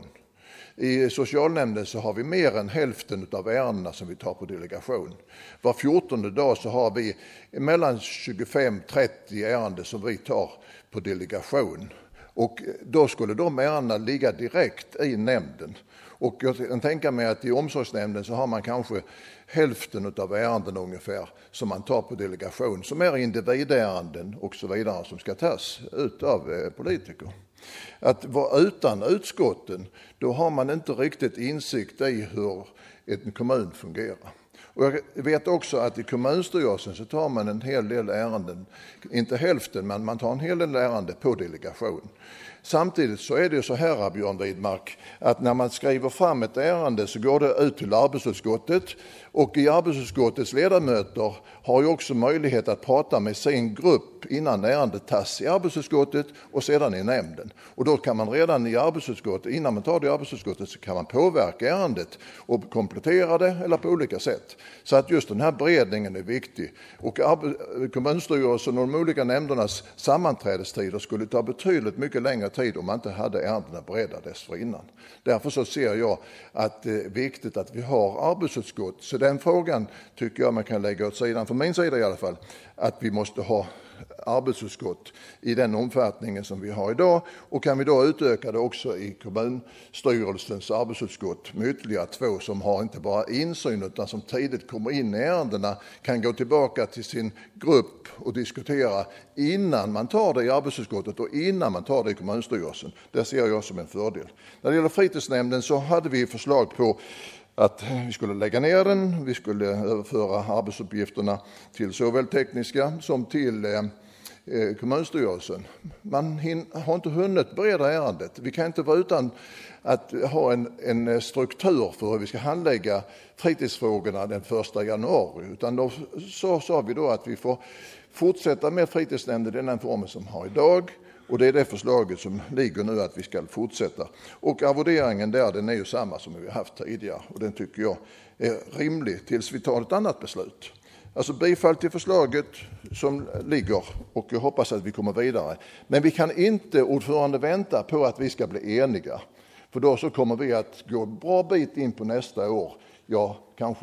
I socialnämnden så har vi mer än hälften av ärendena som vi tar på delegation. Var fjortonde dag så har vi mellan tjugofem till trettio ärenden som vi tar på delegation. Och då skulle de ärendena ligga direkt i nämnden. Och jag kan tänka mig att i omsorgsnämnden så har man kanske hälften av ärenden ungefär som man tar på delegation, som är individärenden och så vidare som ska tas ut av politiker. Att vara utan utskotten, då har man inte riktigt insikt i hur en kommun fungerar. Och jag vet också att i kommunstyrelsen så tar man en hel del ärenden, inte hälften, men man tar en hel del ärenden på delegation. Samtidigt så är det så här, Björn Widmark, att när man skriver fram ett ärende så går det ut till arbetsutskottet och i arbetsutskottets ledamöter har ju också möjlighet att prata med sin grupp innan ärendet tas i arbetsutskottet och sedan i nämnden. Och då kan man redan i arbetsutskottet, innan man tar det i arbetsutskottet, så kan man påverka ärendet och komplettera det eller på olika sätt. Så att just den här beredningen är viktig. Och kommunstyrelsen och de olika nämndernas sammanträdestider skulle ta betydligt mycket längre tid om man inte hade ärendena beredda dessförinnan. Därför så ser jag att det är viktigt att vi har arbetsutskott. Så den frågan tycker jag man kan lägga åt sidan, från min sida i alla fall, att vi måste ha arbetsutskott i den omfattningen som vi har idag. Och kan vi då utöka det också i kommunstyrelsens arbetsutskott med ytterligare två som har inte bara insyn utan som tidigt kommer in i ärendena, kan gå tillbaka till sin grupp och diskutera innan man tar det i arbetsutskottet och innan man tar det i kommunstyrelsen. Det ser jag som en fördel. När det gäller fritidsnämnden så hade vi förslag på att vi skulle lägga ner den, vi skulle överföra arbetsuppgifterna till såväl tekniska som till eh, kommunstyrelsen. Man hin- har inte hunnit bereda ärendet. Vi kan inte vara utan att ha en, en struktur för hur vi ska handlägga fritidsfrågorna den första januari. Utan då så sa vi då att vi får fortsätta med fritidsnämnden i den formen som har idag. Och det är det förslaget som ligger nu att vi ska fortsätta. Och arvoderingen där, den är ju samma som vi har haft tidigare. Och den tycker jag är rimlig tills vi tar ett annat beslut. Alltså bifall till förslaget som ligger och jag hoppas att vi kommer vidare. Men vi kan inte, ordförande, vänta på att vi ska bli eniga. För då så kommer vi att gå en bra bit in på nästa år. Ja, kanske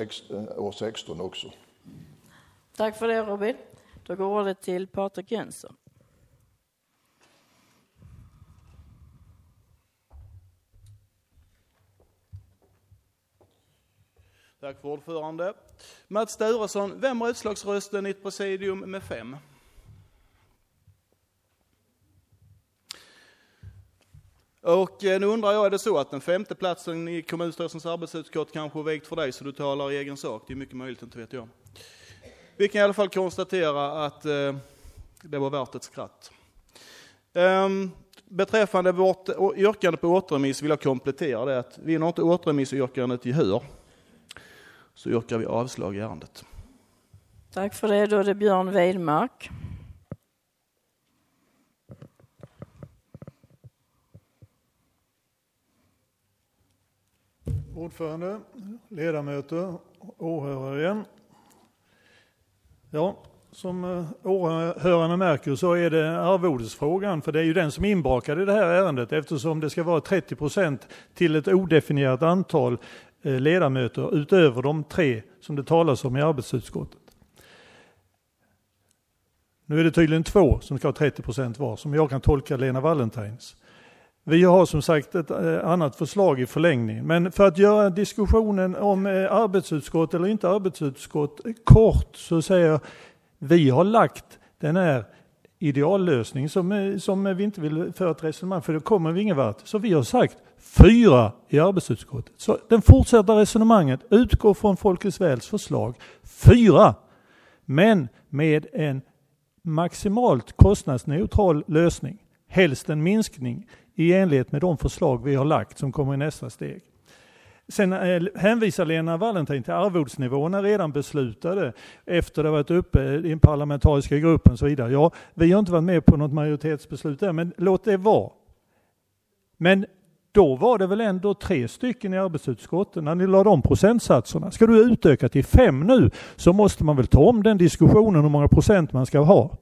år sexton också. Tack för det, Robin. Då går ordet till Patrik Jönsson. Tack för ordförande. Mats Sturesson, vem är utslagsrösten i ett presidium med fem? Och nu undrar jag, är det så att den femte platsen i kommunstyrelsens arbetsutskott kanske är vägt för dig så du talar i egen sak? Det är mycket möjligt, inte vet jag. Vi kan i alla fall konstatera att eh, det var värt ett skratt. Um, beträffande vårt yrkande på återremiss vill jag komplettera det att vi har inte återremissyrkandet gehör. Så yrkar vi avslag i ärendet. Tack för det. Då är det Björn Widmark. Ordförande, ledamöter, åhörare igen. Ja, som åhörarna märker så är det arvodesfrågan, för det är ju den som är inbakad i det här ärendet eftersom det ska vara trettio procent till ett odefinierat antal ledamöter utöver de tre som det talas om i arbetsutskottet. Nu är det tydligen två som ska ha trettio procent var, som jag kan tolka Lena Wallentheins. Vi har som sagt ett annat förslag i förlängningen. Men för att göra diskussionen om arbetsutskott eller inte arbetsutskott kort, så säger jag, vi har lagt den här ideallösning som, som vi inte vill föra ett resonemang, för det kommer vi ingen vart. Så vi har sagt fyra i arbetsutskottet. Så den fortsatta resonemanget utgår från Folkets Väls förslag. Fyra, men med en maximalt kostnadsneutral lösning. Helst en minskning i enlighet med de förslag vi har lagt som kommer i nästa steg. Sen hänvisar Lena Wallentheim till arvodsnivåerna redan beslutade efter det varit uppe i den parlamentariska gruppen och så vidare. Ja, vi har inte varit med på något majoritetsbeslut där, men låt det vara. Men då var det väl ändå tre stycken i arbetsutskottet när ni lade de procentsatserna. Ska du utöka till fem nu, så måste man väl ta om den diskussionen hur många procent man ska ha.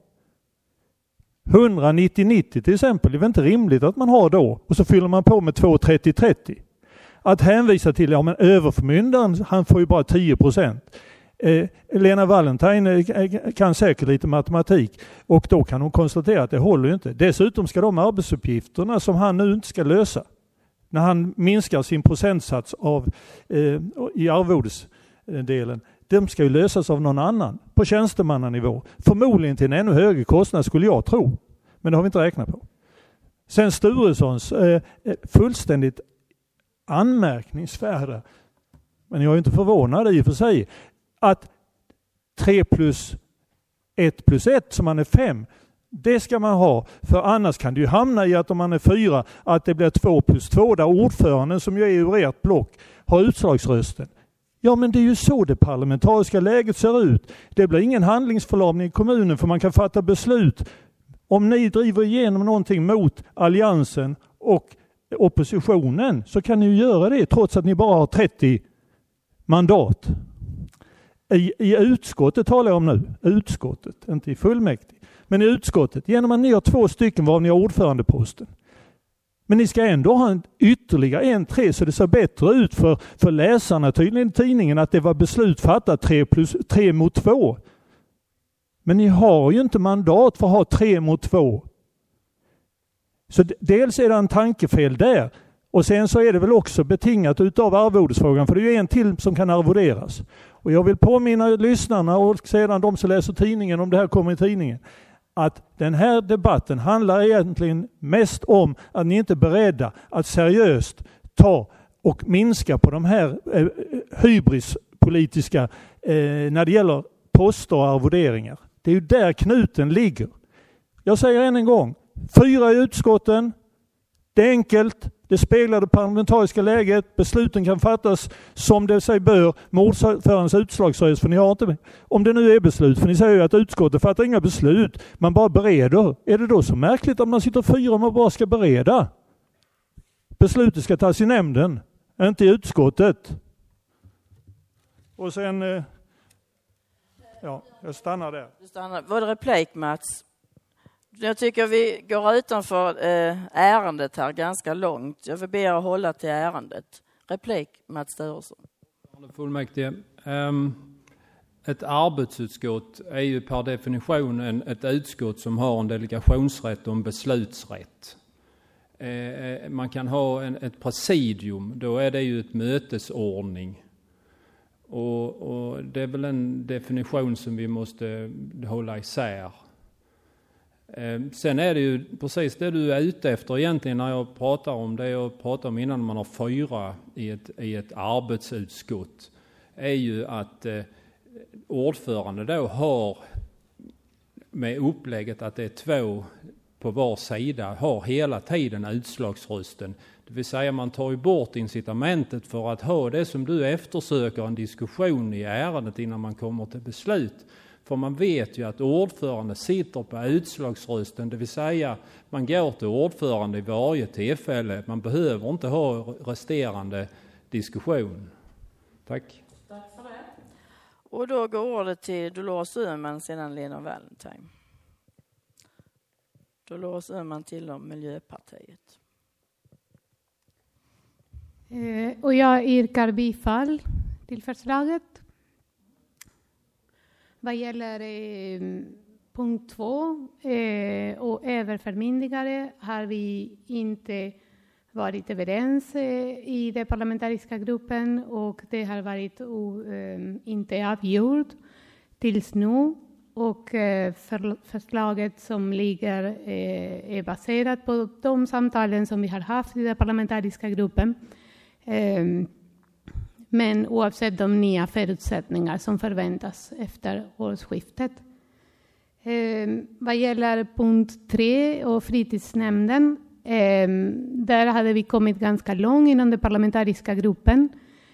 hundranittio nittio till exempel, det är väl inte rimligt att man har då. Och så fyller man på med två trettio trettio. Att hänvisa till, ja men överförmyndaren, han får ju bara tio procent. Eh, Lena Wallentheim kan säkert lite matematik, och då kan hon konstatera att det håller ju inte. Dessutom ska de arbetsuppgifterna som han nu inte ska lösa, när han minskar sin procentsats av, eh, i arvodesdelen, de ska ju lösas av någon annan på tjänstemannanivå. Förmodligen till en ännu högre kostnad skulle jag tro. Men det har vi inte räknat på. Sen Sturessons eh, fullständigt anmärkningsvärda, men jag är inte förvånad i och för sig, att tre plus ett plus ett som man är fem, det ska man ha. För annars kan det ju hamna i att om man är fyra, att det blir två plus två där ordföranden, som ju är ur ert block, har utslagsrösten. Ja, men det är ju så det parlamentariska läget ser ut. Det blir ingen handlingsförlamning i kommunen, för man kan fatta beslut. Om ni driver igenom någonting mot alliansen och oppositionen, så kan ni ju göra det trots att ni bara har trettio mandat. I, i utskottet talar jag om nu. Utskottet, inte i fullmäktige. Men i utskottet, genom att ni har två stycken var ni har ordförandeposten. Men ni ska ändå ha en ytterligare en tre, så det ser bättre ut för, för läsarna tydligen i tidningen att det var beslut fattat tre, plus, tre mot två. Men ni har ju inte mandat för att ha tre mot två. Så dels är det en tankefel där, och sen så är det väl också betingat utav arvodesfrågan, för det är ju en till som kan arvoderas. Och jag vill påminna lyssnarna och sedan de som läser tidningen, om det här kommer i tidningen, att den här debatten handlar egentligen mest om att ni inte är beredda att seriöst ta och minska på de här eh, hybrispolitiska eh, när det gäller poster och arvoderingar. Det är ju där knuten ligger. Jag säger än en gång, fyra i utskotten, det är enkelt, det speglar det parlamentariska läget, besluten kan fattas som det sig bör med ordförandens utslagsröst, för ni har inte, om det nu är beslut, för ni säger ju att utskottet fattar inga beslut, man bara bereder. Är det då så märkligt om man sitter fyra och man bara ska bereda? Beslutet ska tas i nämnden, inte i utskottet. Och sen, ja, jag stannar där. Du stannar. Var det replik, Mats? Jag tycker vi går utanför eh, ärendet här ganska långt. Jag vill be att hålla till ärendet. Replik, Mats Sturesson. Fullmäktige. Um, ett arbetsutskott är ju per definition en, ett utskott som har en delegationsrätt och en beslutsrätt. Eh, man kan ha en, ett presidium, då är det ju ett mötesordning. Och, och det är väl en definition som vi måste hålla isär. Sen är det ju precis det du är ute efter egentligen när jag pratar om det jag pratade om innan, man har fyra i ett, i ett arbetsutskott, är ju att eh, ordförande då har med upplägget att det är två på var sida, har hela tiden utslagsrösten. Det vill säga man tar ju bort incitamentet för att ha det som du eftersöker, en diskussion i ärendet innan man kommer till beslut. För man vet ju att ordförande sitter på utslagsrösten, det vill säga man går till ordförande i varje tillfälle. Man behöver inte ha resterande diskussion. Tack. Tack för det. Och då går ordet till Dolores Öhman, sedan Lena Wallentheim. Dolores Öhman tillhör Miljöpartiet. Eh, och jag yrkar bifall till förslaget. Vad gäller eh, punkt två eh, och överförmyndare har vi inte varit överens i den parlamentariska gruppen och det har varit o, inte avgjort tills nu. Och för, förslaget som ligger är baserat på de samtalen som vi har haft i den parlamentariska gruppen. Men oavsett de nya förutsättningar som förväntas efter årsskiftet. Vad gäller punkt tre och fritidsnämnden. Där hade vi kommit ganska långt inom den parlamentariska gruppen.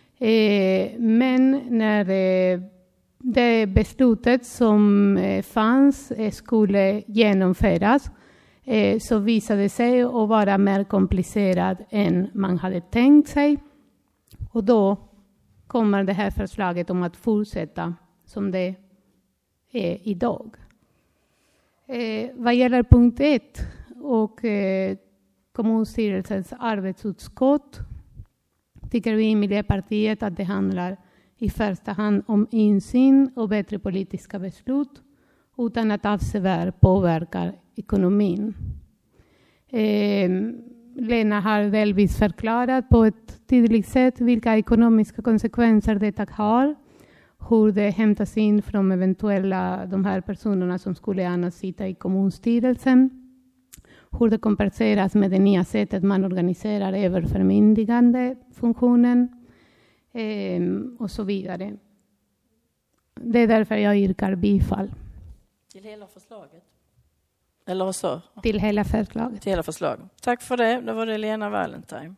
Men när det beslutet som fanns skulle genomföras så visade det sig att vara mer komplicerat än man hade tänkt sig. Och då kommer det här förslaget om att fortsätta som det är idag. Eh, vad gäller punkt ett och eh, kommunstyrelsens arbetsutskott tycker vi i Miljöpartiet att det handlar i första hand om insyn och bättre politiska beslut utan att avsevärt påverka ekonomin. Eh, Lena har delvis förklarat på ett tydligt sätt vilka ekonomiska konsekvenser detta har. Hur det hämtas in från eventuella de här personerna som skulle annars sitta i kommunstyrelsen. Hur det kompenseras med det nya sättet man organiserar överförmyndigande funktionen. Eh, och så vidare. Det är därför jag yrkar bifall. Till hela förslaget? Eller så? Till hela förslaget. Till hela förslaget. Tack för det. Då var det Lena Valentine.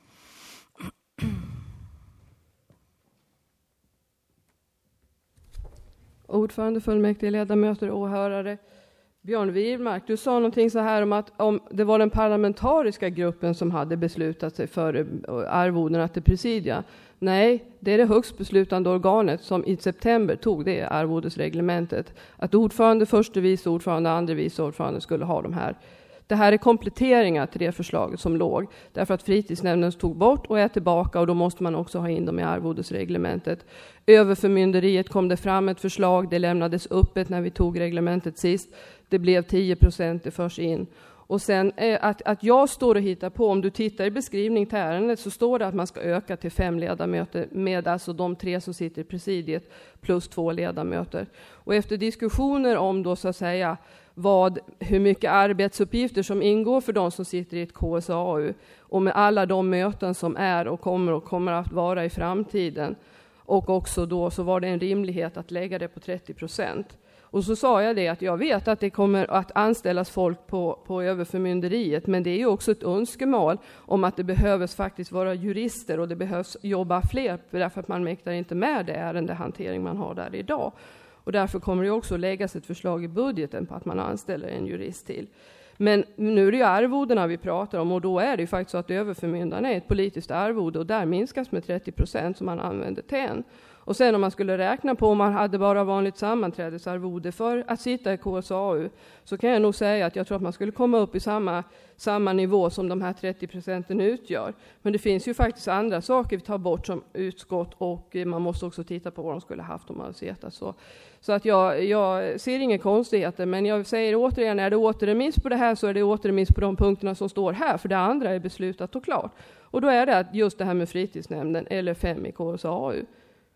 Ordförande, fullmäktige, ledamöter och åhörare. Björn Wirmark, du sa någonting så här om att om det var den parlamentariska gruppen som hade beslutat sig för arvodena till presidia. Nej, det är det högst beslutande organet som i september tog det arvodesreglementet. Att ordförande, förste vice ordförande, andra vice ordförande skulle ha de här. Det här är kompletteringar till det förslaget som låg. Därför att fritidsnämnden tog bort och är tillbaka och då måste man också ha in dem i arvodesreglementet. Överförmynderiet kom det fram ett förslag, det lämnades öppet när vi tog reglementet sist. Det blev tio procent, det förs in. Och sen att, att jag står och hittar på, om du tittar i beskrivning till ärendet så står det att man ska öka till fem ledamöter med alltså de tre som sitter i presidiet plus två ledamöter. Och efter diskussioner om då så att säga vad, hur mycket arbetsuppgifter som ingår för de som sitter i ett K S A U och med alla de möten som är och kommer och kommer att vara i framtiden. Och också då så var det en rimlighet att lägga det på trettio procent. Och så sa jag det att jag vet att det kommer att anställas folk på, på överförmynderiet. Men det är ju också ett önskemål om att det behövs faktiskt vara jurister och det behövs jobba fler. Därför att man mäktar inte med det ärendehantering man har där idag. Och därför kommer det också läggas ett förslag i budgeten på att man anställer en jurist till. Men nu är det ju arvodena vi pratar om och då är det ju faktiskt så att överförmyndarna är ett politiskt arvode och där minskas med trettio procent som man använder till en. Och sen om man skulle räkna på om man hade bara vanligt sammanträdesarvode för att sitta i K S A U så kan jag nog säga att jag tror att man skulle komma upp i samma, samma nivå som de här trettio procenten utgör. Men det finns ju faktiskt andra saker vi tar bort som utskott och man måste också titta på vad de skulle haft om man sett så. Så att jag, jag ser inga konstigheter men jag säger återigen, är det återremiss på det här så är det återremiss på de punkterna som står här för det andra är beslutat och klart. Och då är det just det här med fritidsnämnden eller fem i K S A U.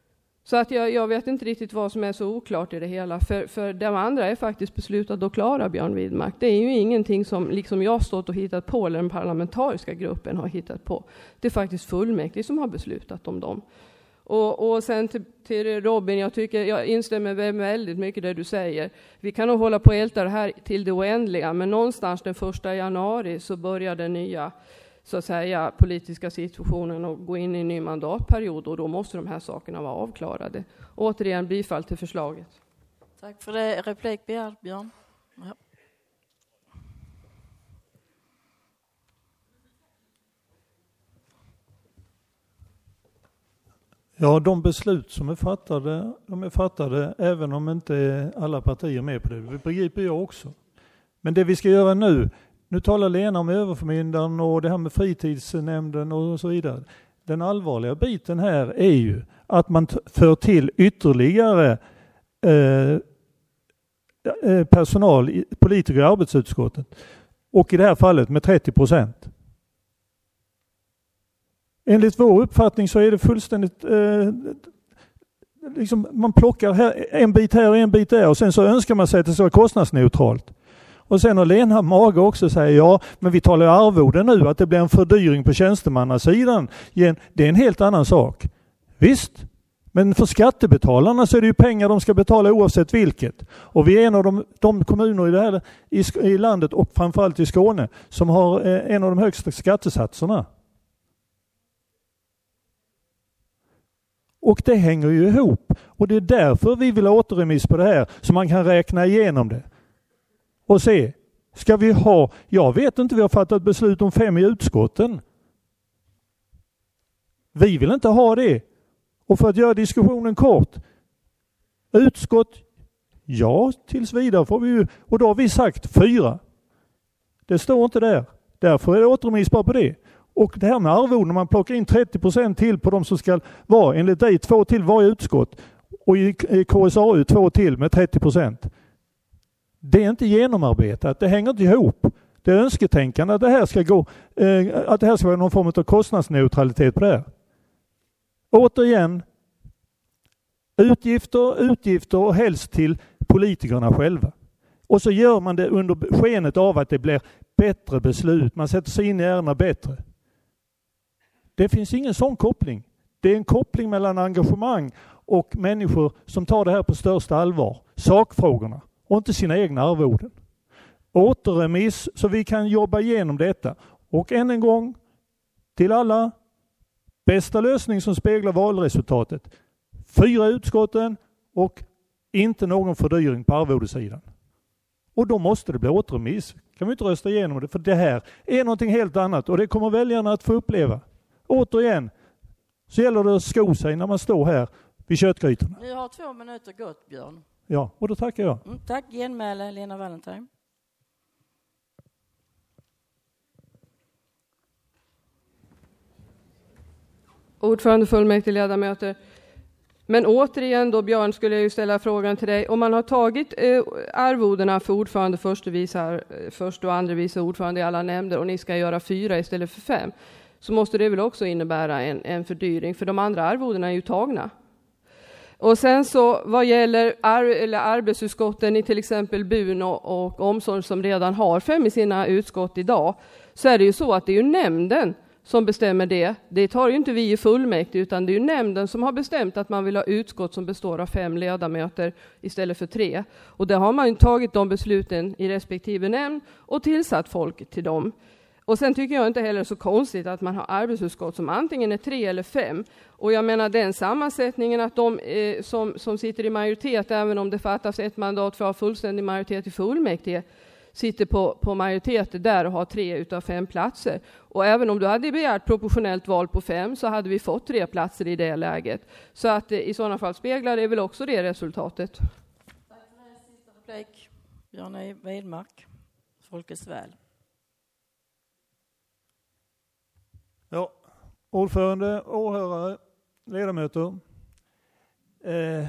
Så att jag, jag vet inte riktigt vad som är så oklart i det hela. För, för de andra är faktiskt beslutat och klara, Björn Widmark. Det är ju ingenting som liksom jag stått och hittat på eller den parlamentariska gruppen har hittat på. Det är faktiskt fullmäktige som har beslutat om dem. Och, och sen till, till Robin, jag tycker jag instämmer väldigt mycket det du säger. Vi kan nog hålla på och älta det här till det oändliga. Men någonstans den första januari så börjar den nya så att säga politiska situationen och gå in i en ny mandatperiod och då måste de här sakerna vara avklarade. Återigen bifall till förslaget. Tack för det. Replik begär Björn. Ja. Ja, de beslut som är fattade, de är fattade även om inte alla partier är med på det. Det begriper jag också. Men det vi ska göra nu, nu talar Lena om överförmyndaren och det här med fritidsnämnden och så vidare. Den allvarliga biten här är ju att man t- för till ytterligare eh, personal, politiker i arbetsutskottet. Och i det här fallet med trettio procent. Enligt vår uppfattning så är det fullständigt... Eh, liksom man plockar här, en bit här och en bit där och sen så önskar man sig att det ska vara kostnadsneutralt. Och sen har Lena mage också säger ja, men vi talar arvoden nu, att det blir en fördyring på tjänstemannasidan. Det är en helt annan sak. Visst, men för skattebetalarna så är det ju pengar de ska betala oavsett vilket. Och vi är en av de, de kommuner i, det här, i, i landet och framförallt i Skåne som har eh, en av de högsta skattesatserna. Och det hänger ju ihop. Och det är därför vi vill ha återremiss på det här, så man kan räkna igenom det. Och se, ska vi ha, jag vet inte, vi har fattat beslut om fem i utskotten. Vi vill inte ha det. Och för att göra diskussionen kort, utskott, ja tills vidare får vi ju, och då har vi sagt fyra. Det står inte där. Därför är det återremiss bara på det. Och det här med arvoden, man plockar in trettio procent till på de som ska vara, enligt dig, två till varje utskott. Och i K S A U två till med trettio procent. Det är inte genomarbetat, det hänger inte ihop. Det är önsketänkande att det här ska gå, eh, att det här ska vara någon form av kostnadsneutralitet på det här. Återigen, utgifter, utgifter och helst till politikerna själva. Och så gör man det under skenet av att det blir bättre beslut. Man sätter sig in i ärendena bättre. Det finns ingen sån koppling. Det är en koppling mellan engagemang och människor som tar det här på största allvar. Sakfrågorna och inte sina egna arvoden. Återremiss så vi kan jobba igenom detta. Och än en gång till alla, bästa lösning som speglar valresultatet. Fyra utskotten och inte någon fördyring på arvodesidan. Och då måste det bli återremiss. Kan vi inte rösta igenom det, för det här är någonting helt annat och det kommer väljarna att få uppleva. Återigen så gäller det att sko sig när man står här vid köttgrytorna. Nu har två minuter gått, Björn. Ja, och då tackar jag. Mm, tack, genmäle Lena Wallentheim. Ordförande, fullmäktige, ledamöter. Men återigen då, Björn, skulle jag ju ställa frågan till dig. Om man har tagit eh, arvodena för ordförande, första, vice, första och andra vice ordförande i alla nämnder och ni ska göra fyra istället för fem, så måste det väl också innebära en, en fördyring, för de andra arvodena är ju tagna. Och sen så vad gäller ar- eller arbetsutskotten i till exempel B U N och, och omsorg som redan har fem i sina utskott idag, så är det ju så att det är ju nämnden som bestämmer det. Det tar ju inte vi i fullmäktige, utan det är ju nämnden som har bestämt att man vill ha utskott som består av fem ledamöter istället för tre. Och där har man ju tagit de besluten i respektive nämnd och tillsatt folk till dem. Och sen tycker jag inte heller så konstigt att man har arbetsutskott som antingen är tre eller fem. Och jag menar den sammansättningen att de eh, som, som sitter i majoritet, även om det fattas ett mandat för att ha fullständig majoritet i fullmäktige, sitter på, på majoritet där och har tre utav fem platser. Och även om du hade begärt proportionellt val på fem så hade vi fått tre platser i det läget. Så att eh, i sådana fall speglar det väl också det resultatet. Tack för det. Sista replik. Björn Weidmark, Folkets väl. Ja, ordförande, åhörare, ledamöter. Eh,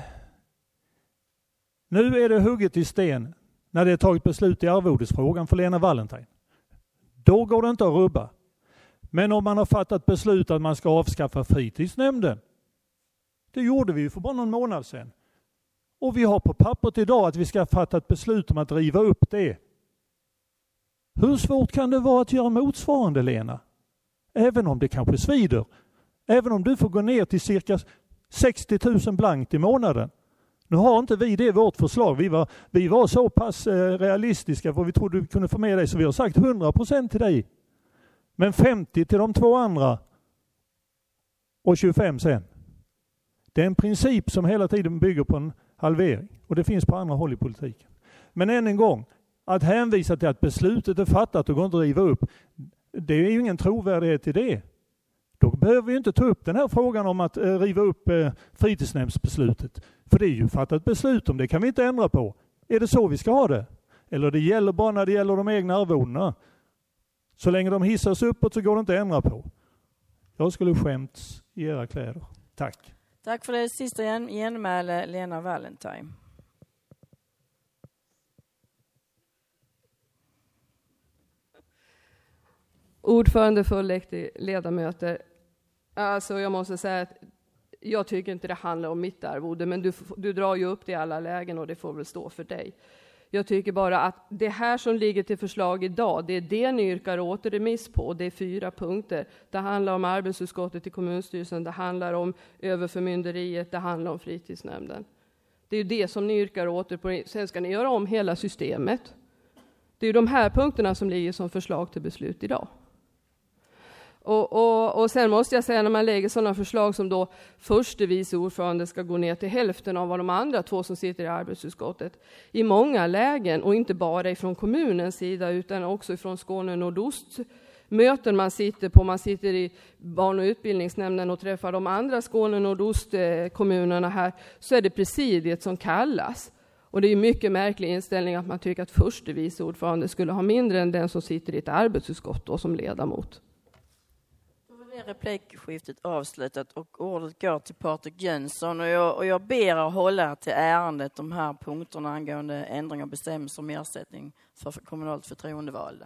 nu är det hugget i sten när det är tagit beslut i arvodesfrågan för Lena Wallentheim. Då går det inte att rubba. Men om man har fattat beslut att man ska avskaffa fritidsnämnden, det gjorde vi för bara någon månad sedan. Och vi har på pappret idag att vi ska fatta ett beslut om att riva upp det. Hur svårt kan det vara att göra motsvarande, Lena? Även om det kanske svider. Även om du får gå ner till cirka sextio tusen blankt i månaden. Nu har inte vi det vårt förslag. Vi var, vi var så pass eh, realistiska för vi trodde vi kunde få med dig, så vi har sagt hundra procent till dig. Men femtio till de två andra och tjugofem sen. Det är en princip som hela tiden bygger på en halvering. Och det finns på andra håll i politiken. Men än en gång, att hänvisa till att beslutet är fattat och går inte att riva upp, det är ju ingen trovärdighet i det. Då behöver vi inte ta upp den här frågan om att eh, riva upp eh, fritidsnämndsbeslutet. För det är ju fattat beslut om det, kan vi inte ändra på. Är det så vi ska ha det? Eller det gäller bara när det gäller de egna arvodena. Så länge de hissas uppåt så går det inte att ändra på. Jag skulle skämts i era kläder. Tack. Tack för det. Sista gen- genmäle Lena Wallentheim. Ordförande, fullmäktige, ledamöter. Alltså jag måste säga att jag tycker inte det handlar om mitt arvode, men du, du drar ju upp det i alla lägen och det får väl stå för dig. Jag tycker bara att det här som ligger till förslag idag, det är det ni yrkar återremiss på. Det är fyra punkter. Det handlar om arbetsutskottet i kommunstyrelsen, det handlar om överförmynderiet, det handlar om fritidsnämnden. Det är ju det som ni yrkar åter på. Sen ska ni göra om hela systemet. Det är ju de här punkterna som ligger som förslag till beslut idag. Och, och, och sen måste jag säga, när man lägger sådana förslag som då förste vice ordförande ska gå ner till hälften av vad de andra två som sitter i arbetsutskottet. I många lägen, och inte bara ifrån kommunens sida utan också ifrån Skåne nordost, möten man sitter på, man sitter i barn- och utbildningsnämnden och träffar de andra Skåne nordostkommunerna här, så är det presidiet som kallas. Och det är mycket märklig inställning att man tycker att förste vice ordförande skulle ha mindre än den som sitter i ett arbetsutskott då, som ledamot. Replikskiftet avslutat och ordet går till Patrik Jönsson och jag, och jag ber att hålla till ärendet de här punkterna angående ändring av bestämmelser om ersättning för kommunalt förtroendevalda.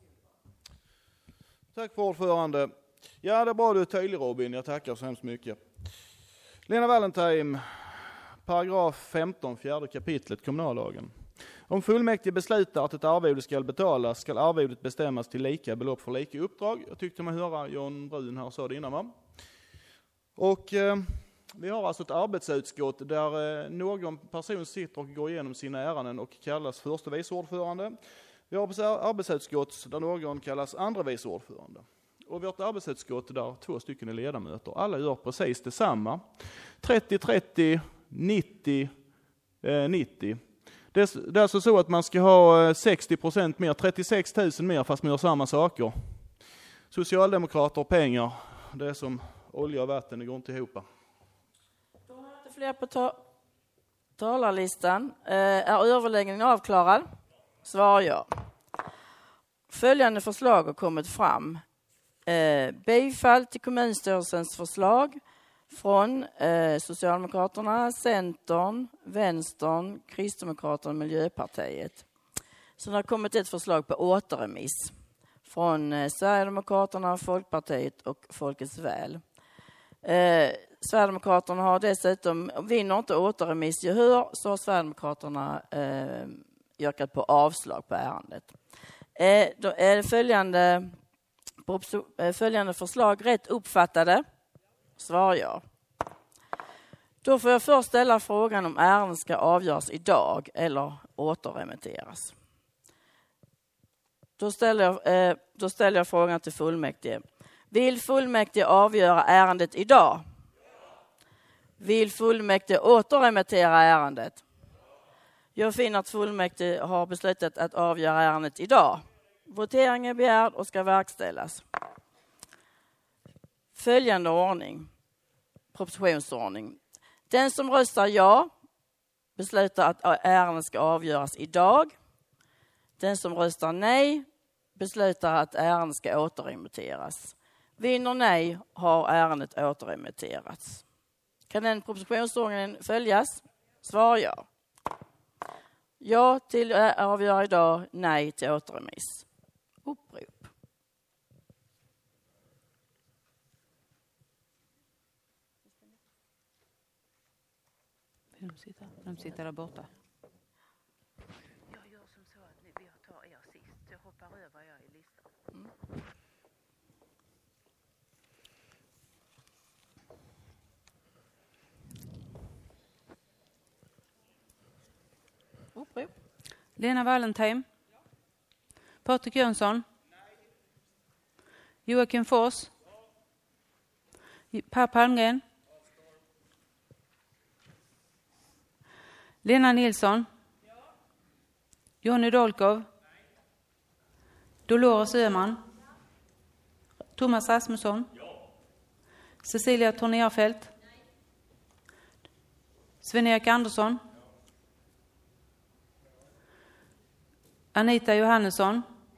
Tack för ordförande. Ja, det är bra du är tydlig, Robin. Jag tackar så hemskt mycket. Lena Wallentheim, paragraf femton, fjärde kapitlet kommunallagen. Om fullmäktige beslutar att ett arvode ska betalas ska arvodet bestämmas till lika belopp för lika uppdrag. Jag tyckte man höra John Brun här sa det innan, va? Och eh, vi har alltså ett arbetsutskott där eh, någon person sitter och går igenom sina ärenden och kallas första vice ordförande. Vi har ett arbetsutskott där någon kallas andra vice ordförande. Och vi har ett arbetsutskott där två stycken är ledamöter. Alla gör precis detsamma. trettio trettio, nittio nittio. Det är alltså så att man ska ha sextio procent mer, trettiosex tusen mer fast man gör samma saker. Socialdemokrater och pengar, det är som olja och vatten, det går inte ihop. Då har jag inte fler på ta- talarlistan. Eh, är överläggningen avklarad? Svar ja. Följande förslag har kommit fram. Eh, bifall till kommunstyrelsens förslag från eh, Socialdemokraterna, Centern, Vänstern, Kristdemokraterna och Miljöpartiet. Så det har kommit ett förslag på återremiss från eh, Sverigedemokraterna, Folkpartiet och Folkets väl. Eh, Sverigedemokraterna har dessutom, vinner inte återremiss gehör, så har Sverigedemokraterna eh, yrkat på avslag på ärendet. Eh, då är följande, följande förslag rätt uppfattade? Svar ja. Då får jag först ställa frågan om ärendet ska avgöras idag eller återremitteras. Då ställer jag, eh, då ställer jag frågan till fullmäktige. Vill fullmäktige avgöra ärendet idag? Vill fullmäktige återremittera ärendet? Jag finner att fullmäktige har beslutat att avgöra ärendet idag. Votering är begärd och ska verkställas. Följande ordning. Propositionsordning. Den som röstar ja beslutar att ärendet ska avgöras idag. Den som röstar nej beslutar att ärendet ska återremitteras. Vinner nej har ärendet återremitterats. Kan den propositionsordningen följas? Svar ja. Ja till avgöra idag, nej till återremiss. Upprop. De sitter, de sitter där borta. Jag gör som så att vi tar er sist. Jag hoppar över er i listan. Mm. Upprop. Lena Wallentheim. Patrik Jönsson. Joakim Fors. Per Palmgren. Lena Nilsson. Jonny Dolkov. Dolores Öhman. Thomas Rasmusson. Cecilia Tornerfelt. Sven-Erik Andersson. Anita Johannesson.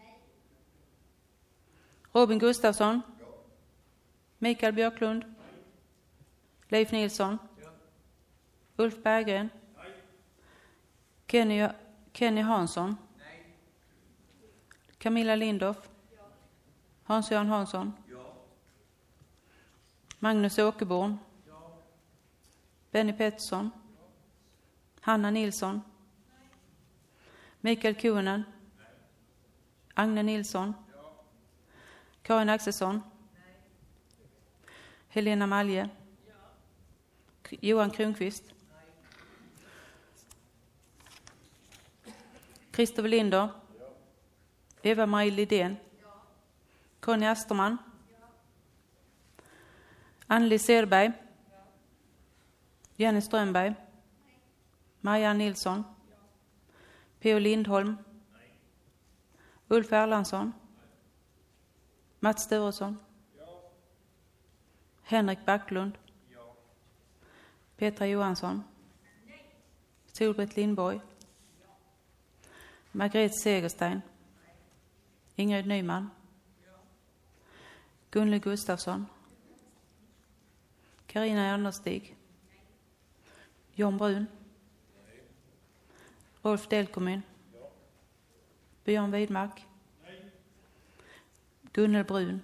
Robin Gustafsson. Mikael Björklund. Leif Nilsson. Ulf Berggren. Kenny, Kenny Hansson. Camilla Lindorff. Hans-Göran Hansson. Magnus Åkerborn. Benny Pettersson. Hanna Nilsson. Mikael Kuhnen. Agne Nilsson. Karin Axelsson. Helena Malje. Johan Kronqvist. Christopher Linder. Eva-Marie Lidén. Conny Asterman. Anneli Sedberg. Jenny Strömberg. Maja Nilsson. P.O. Lindholm. Ulf Erlandsson. Mats Sturesson. Henrik Backlund. Petra Johansson. Solbritt Lindborg. Margrethe Segerstein. Ingrid Nyman. Gunle Gustafsson. Carina Ernestig. John Brun. Rolf Delkomyn. Björn Widmark. Gunnel Brun.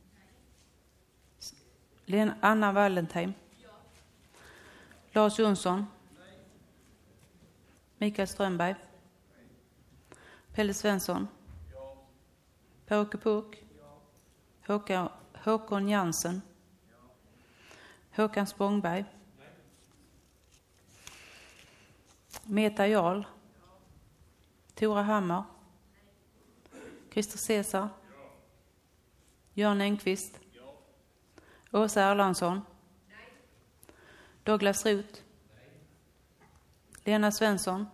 Lena Anna Wallentheim. Lars Jonsson. Mikael Strömberg. Pelle Svensson. Per-Åke Puk. Håkan, Håkon Jansen. Håkan Spångberg. Meta Jarl. Tora Hammar. Christer Cesar. Jan Engqvist. Åsa Erlandsson. Douglas Roth. Lena Svensson.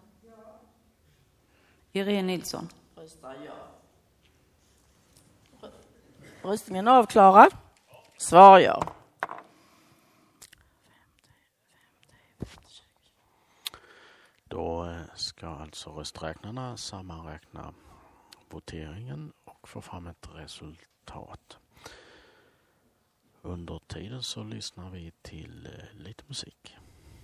Irene Nilsson. Röstar ja. Röstningen är avklarad. Svar ja. Då ska alltså rösträknarna sammanräkna voteringen och få fram ett resultat. Under tiden så lyssnar vi till lite musik.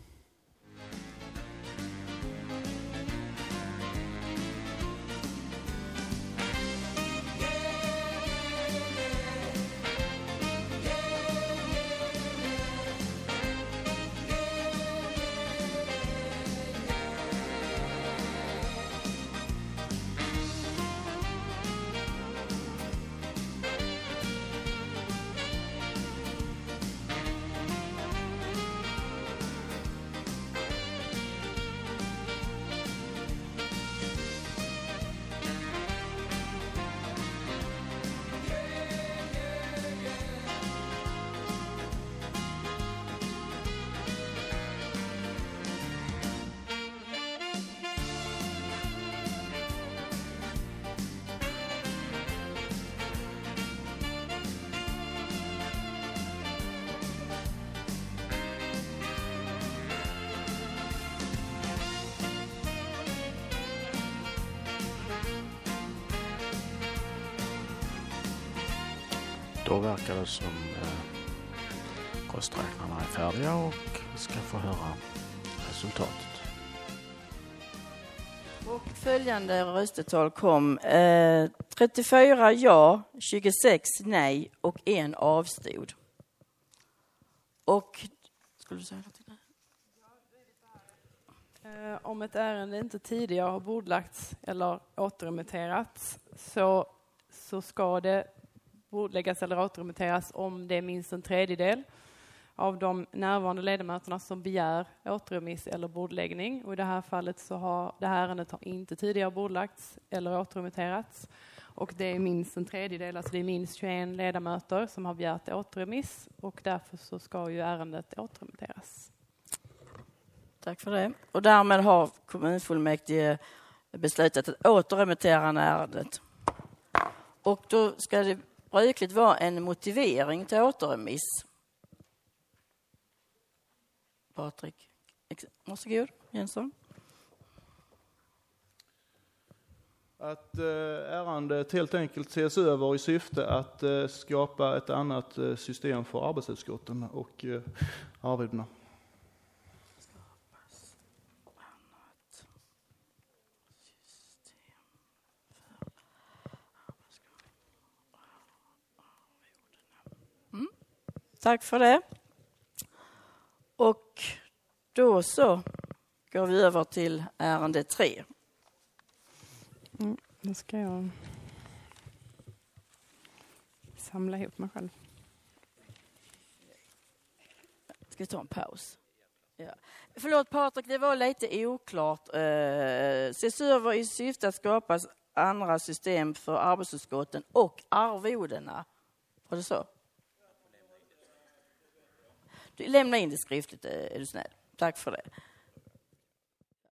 Då verkar det som eh, rösträknarna är färdiga och vi ska få höra resultatet. Och följande röstetal kom eh, trettiofyra ja, tjugosex nej och en avstod. Och skulle du säga något till det? Eh, om ett ärende inte tidigare har bordlagts eller återremitterats så, så ska det bordläggas eller återremitteras om det är minst en tredjedel av de närvarande ledamöterna som begär återremiss eller bordläggning. Och i det här fallet så har det här ärendet har inte tidigare bordlagts eller återremitterats. Och det är minst en tredjedel, alltså det är minst tjugoen ledamöter som har begärt återremiss. Och därför så ska ju ärendet återremitteras. Tack för det. Och därmed har kommunfullmäktige beslutat att återremittera ärendet. Och då ska det brukligt vara en motivering till återremiss. Patrik, varsågod, Jensson. Att ärendet helt enkelt ses över i syfte att skapa ett annat system för arbetsutskotten och arvodena. Tack för det. Och då så går vi över till ärende tre. Mm, då ska jag samla ihop mig själv. Ska vi ta en paus? Ja. Förlåt Patrik, det var lite oklart. Eh, ses över i syfte att skapa andra system för arbetsutskotten och arvodena. Var det så? Du lämna in det skriftligt, är du snäll. Tack för det.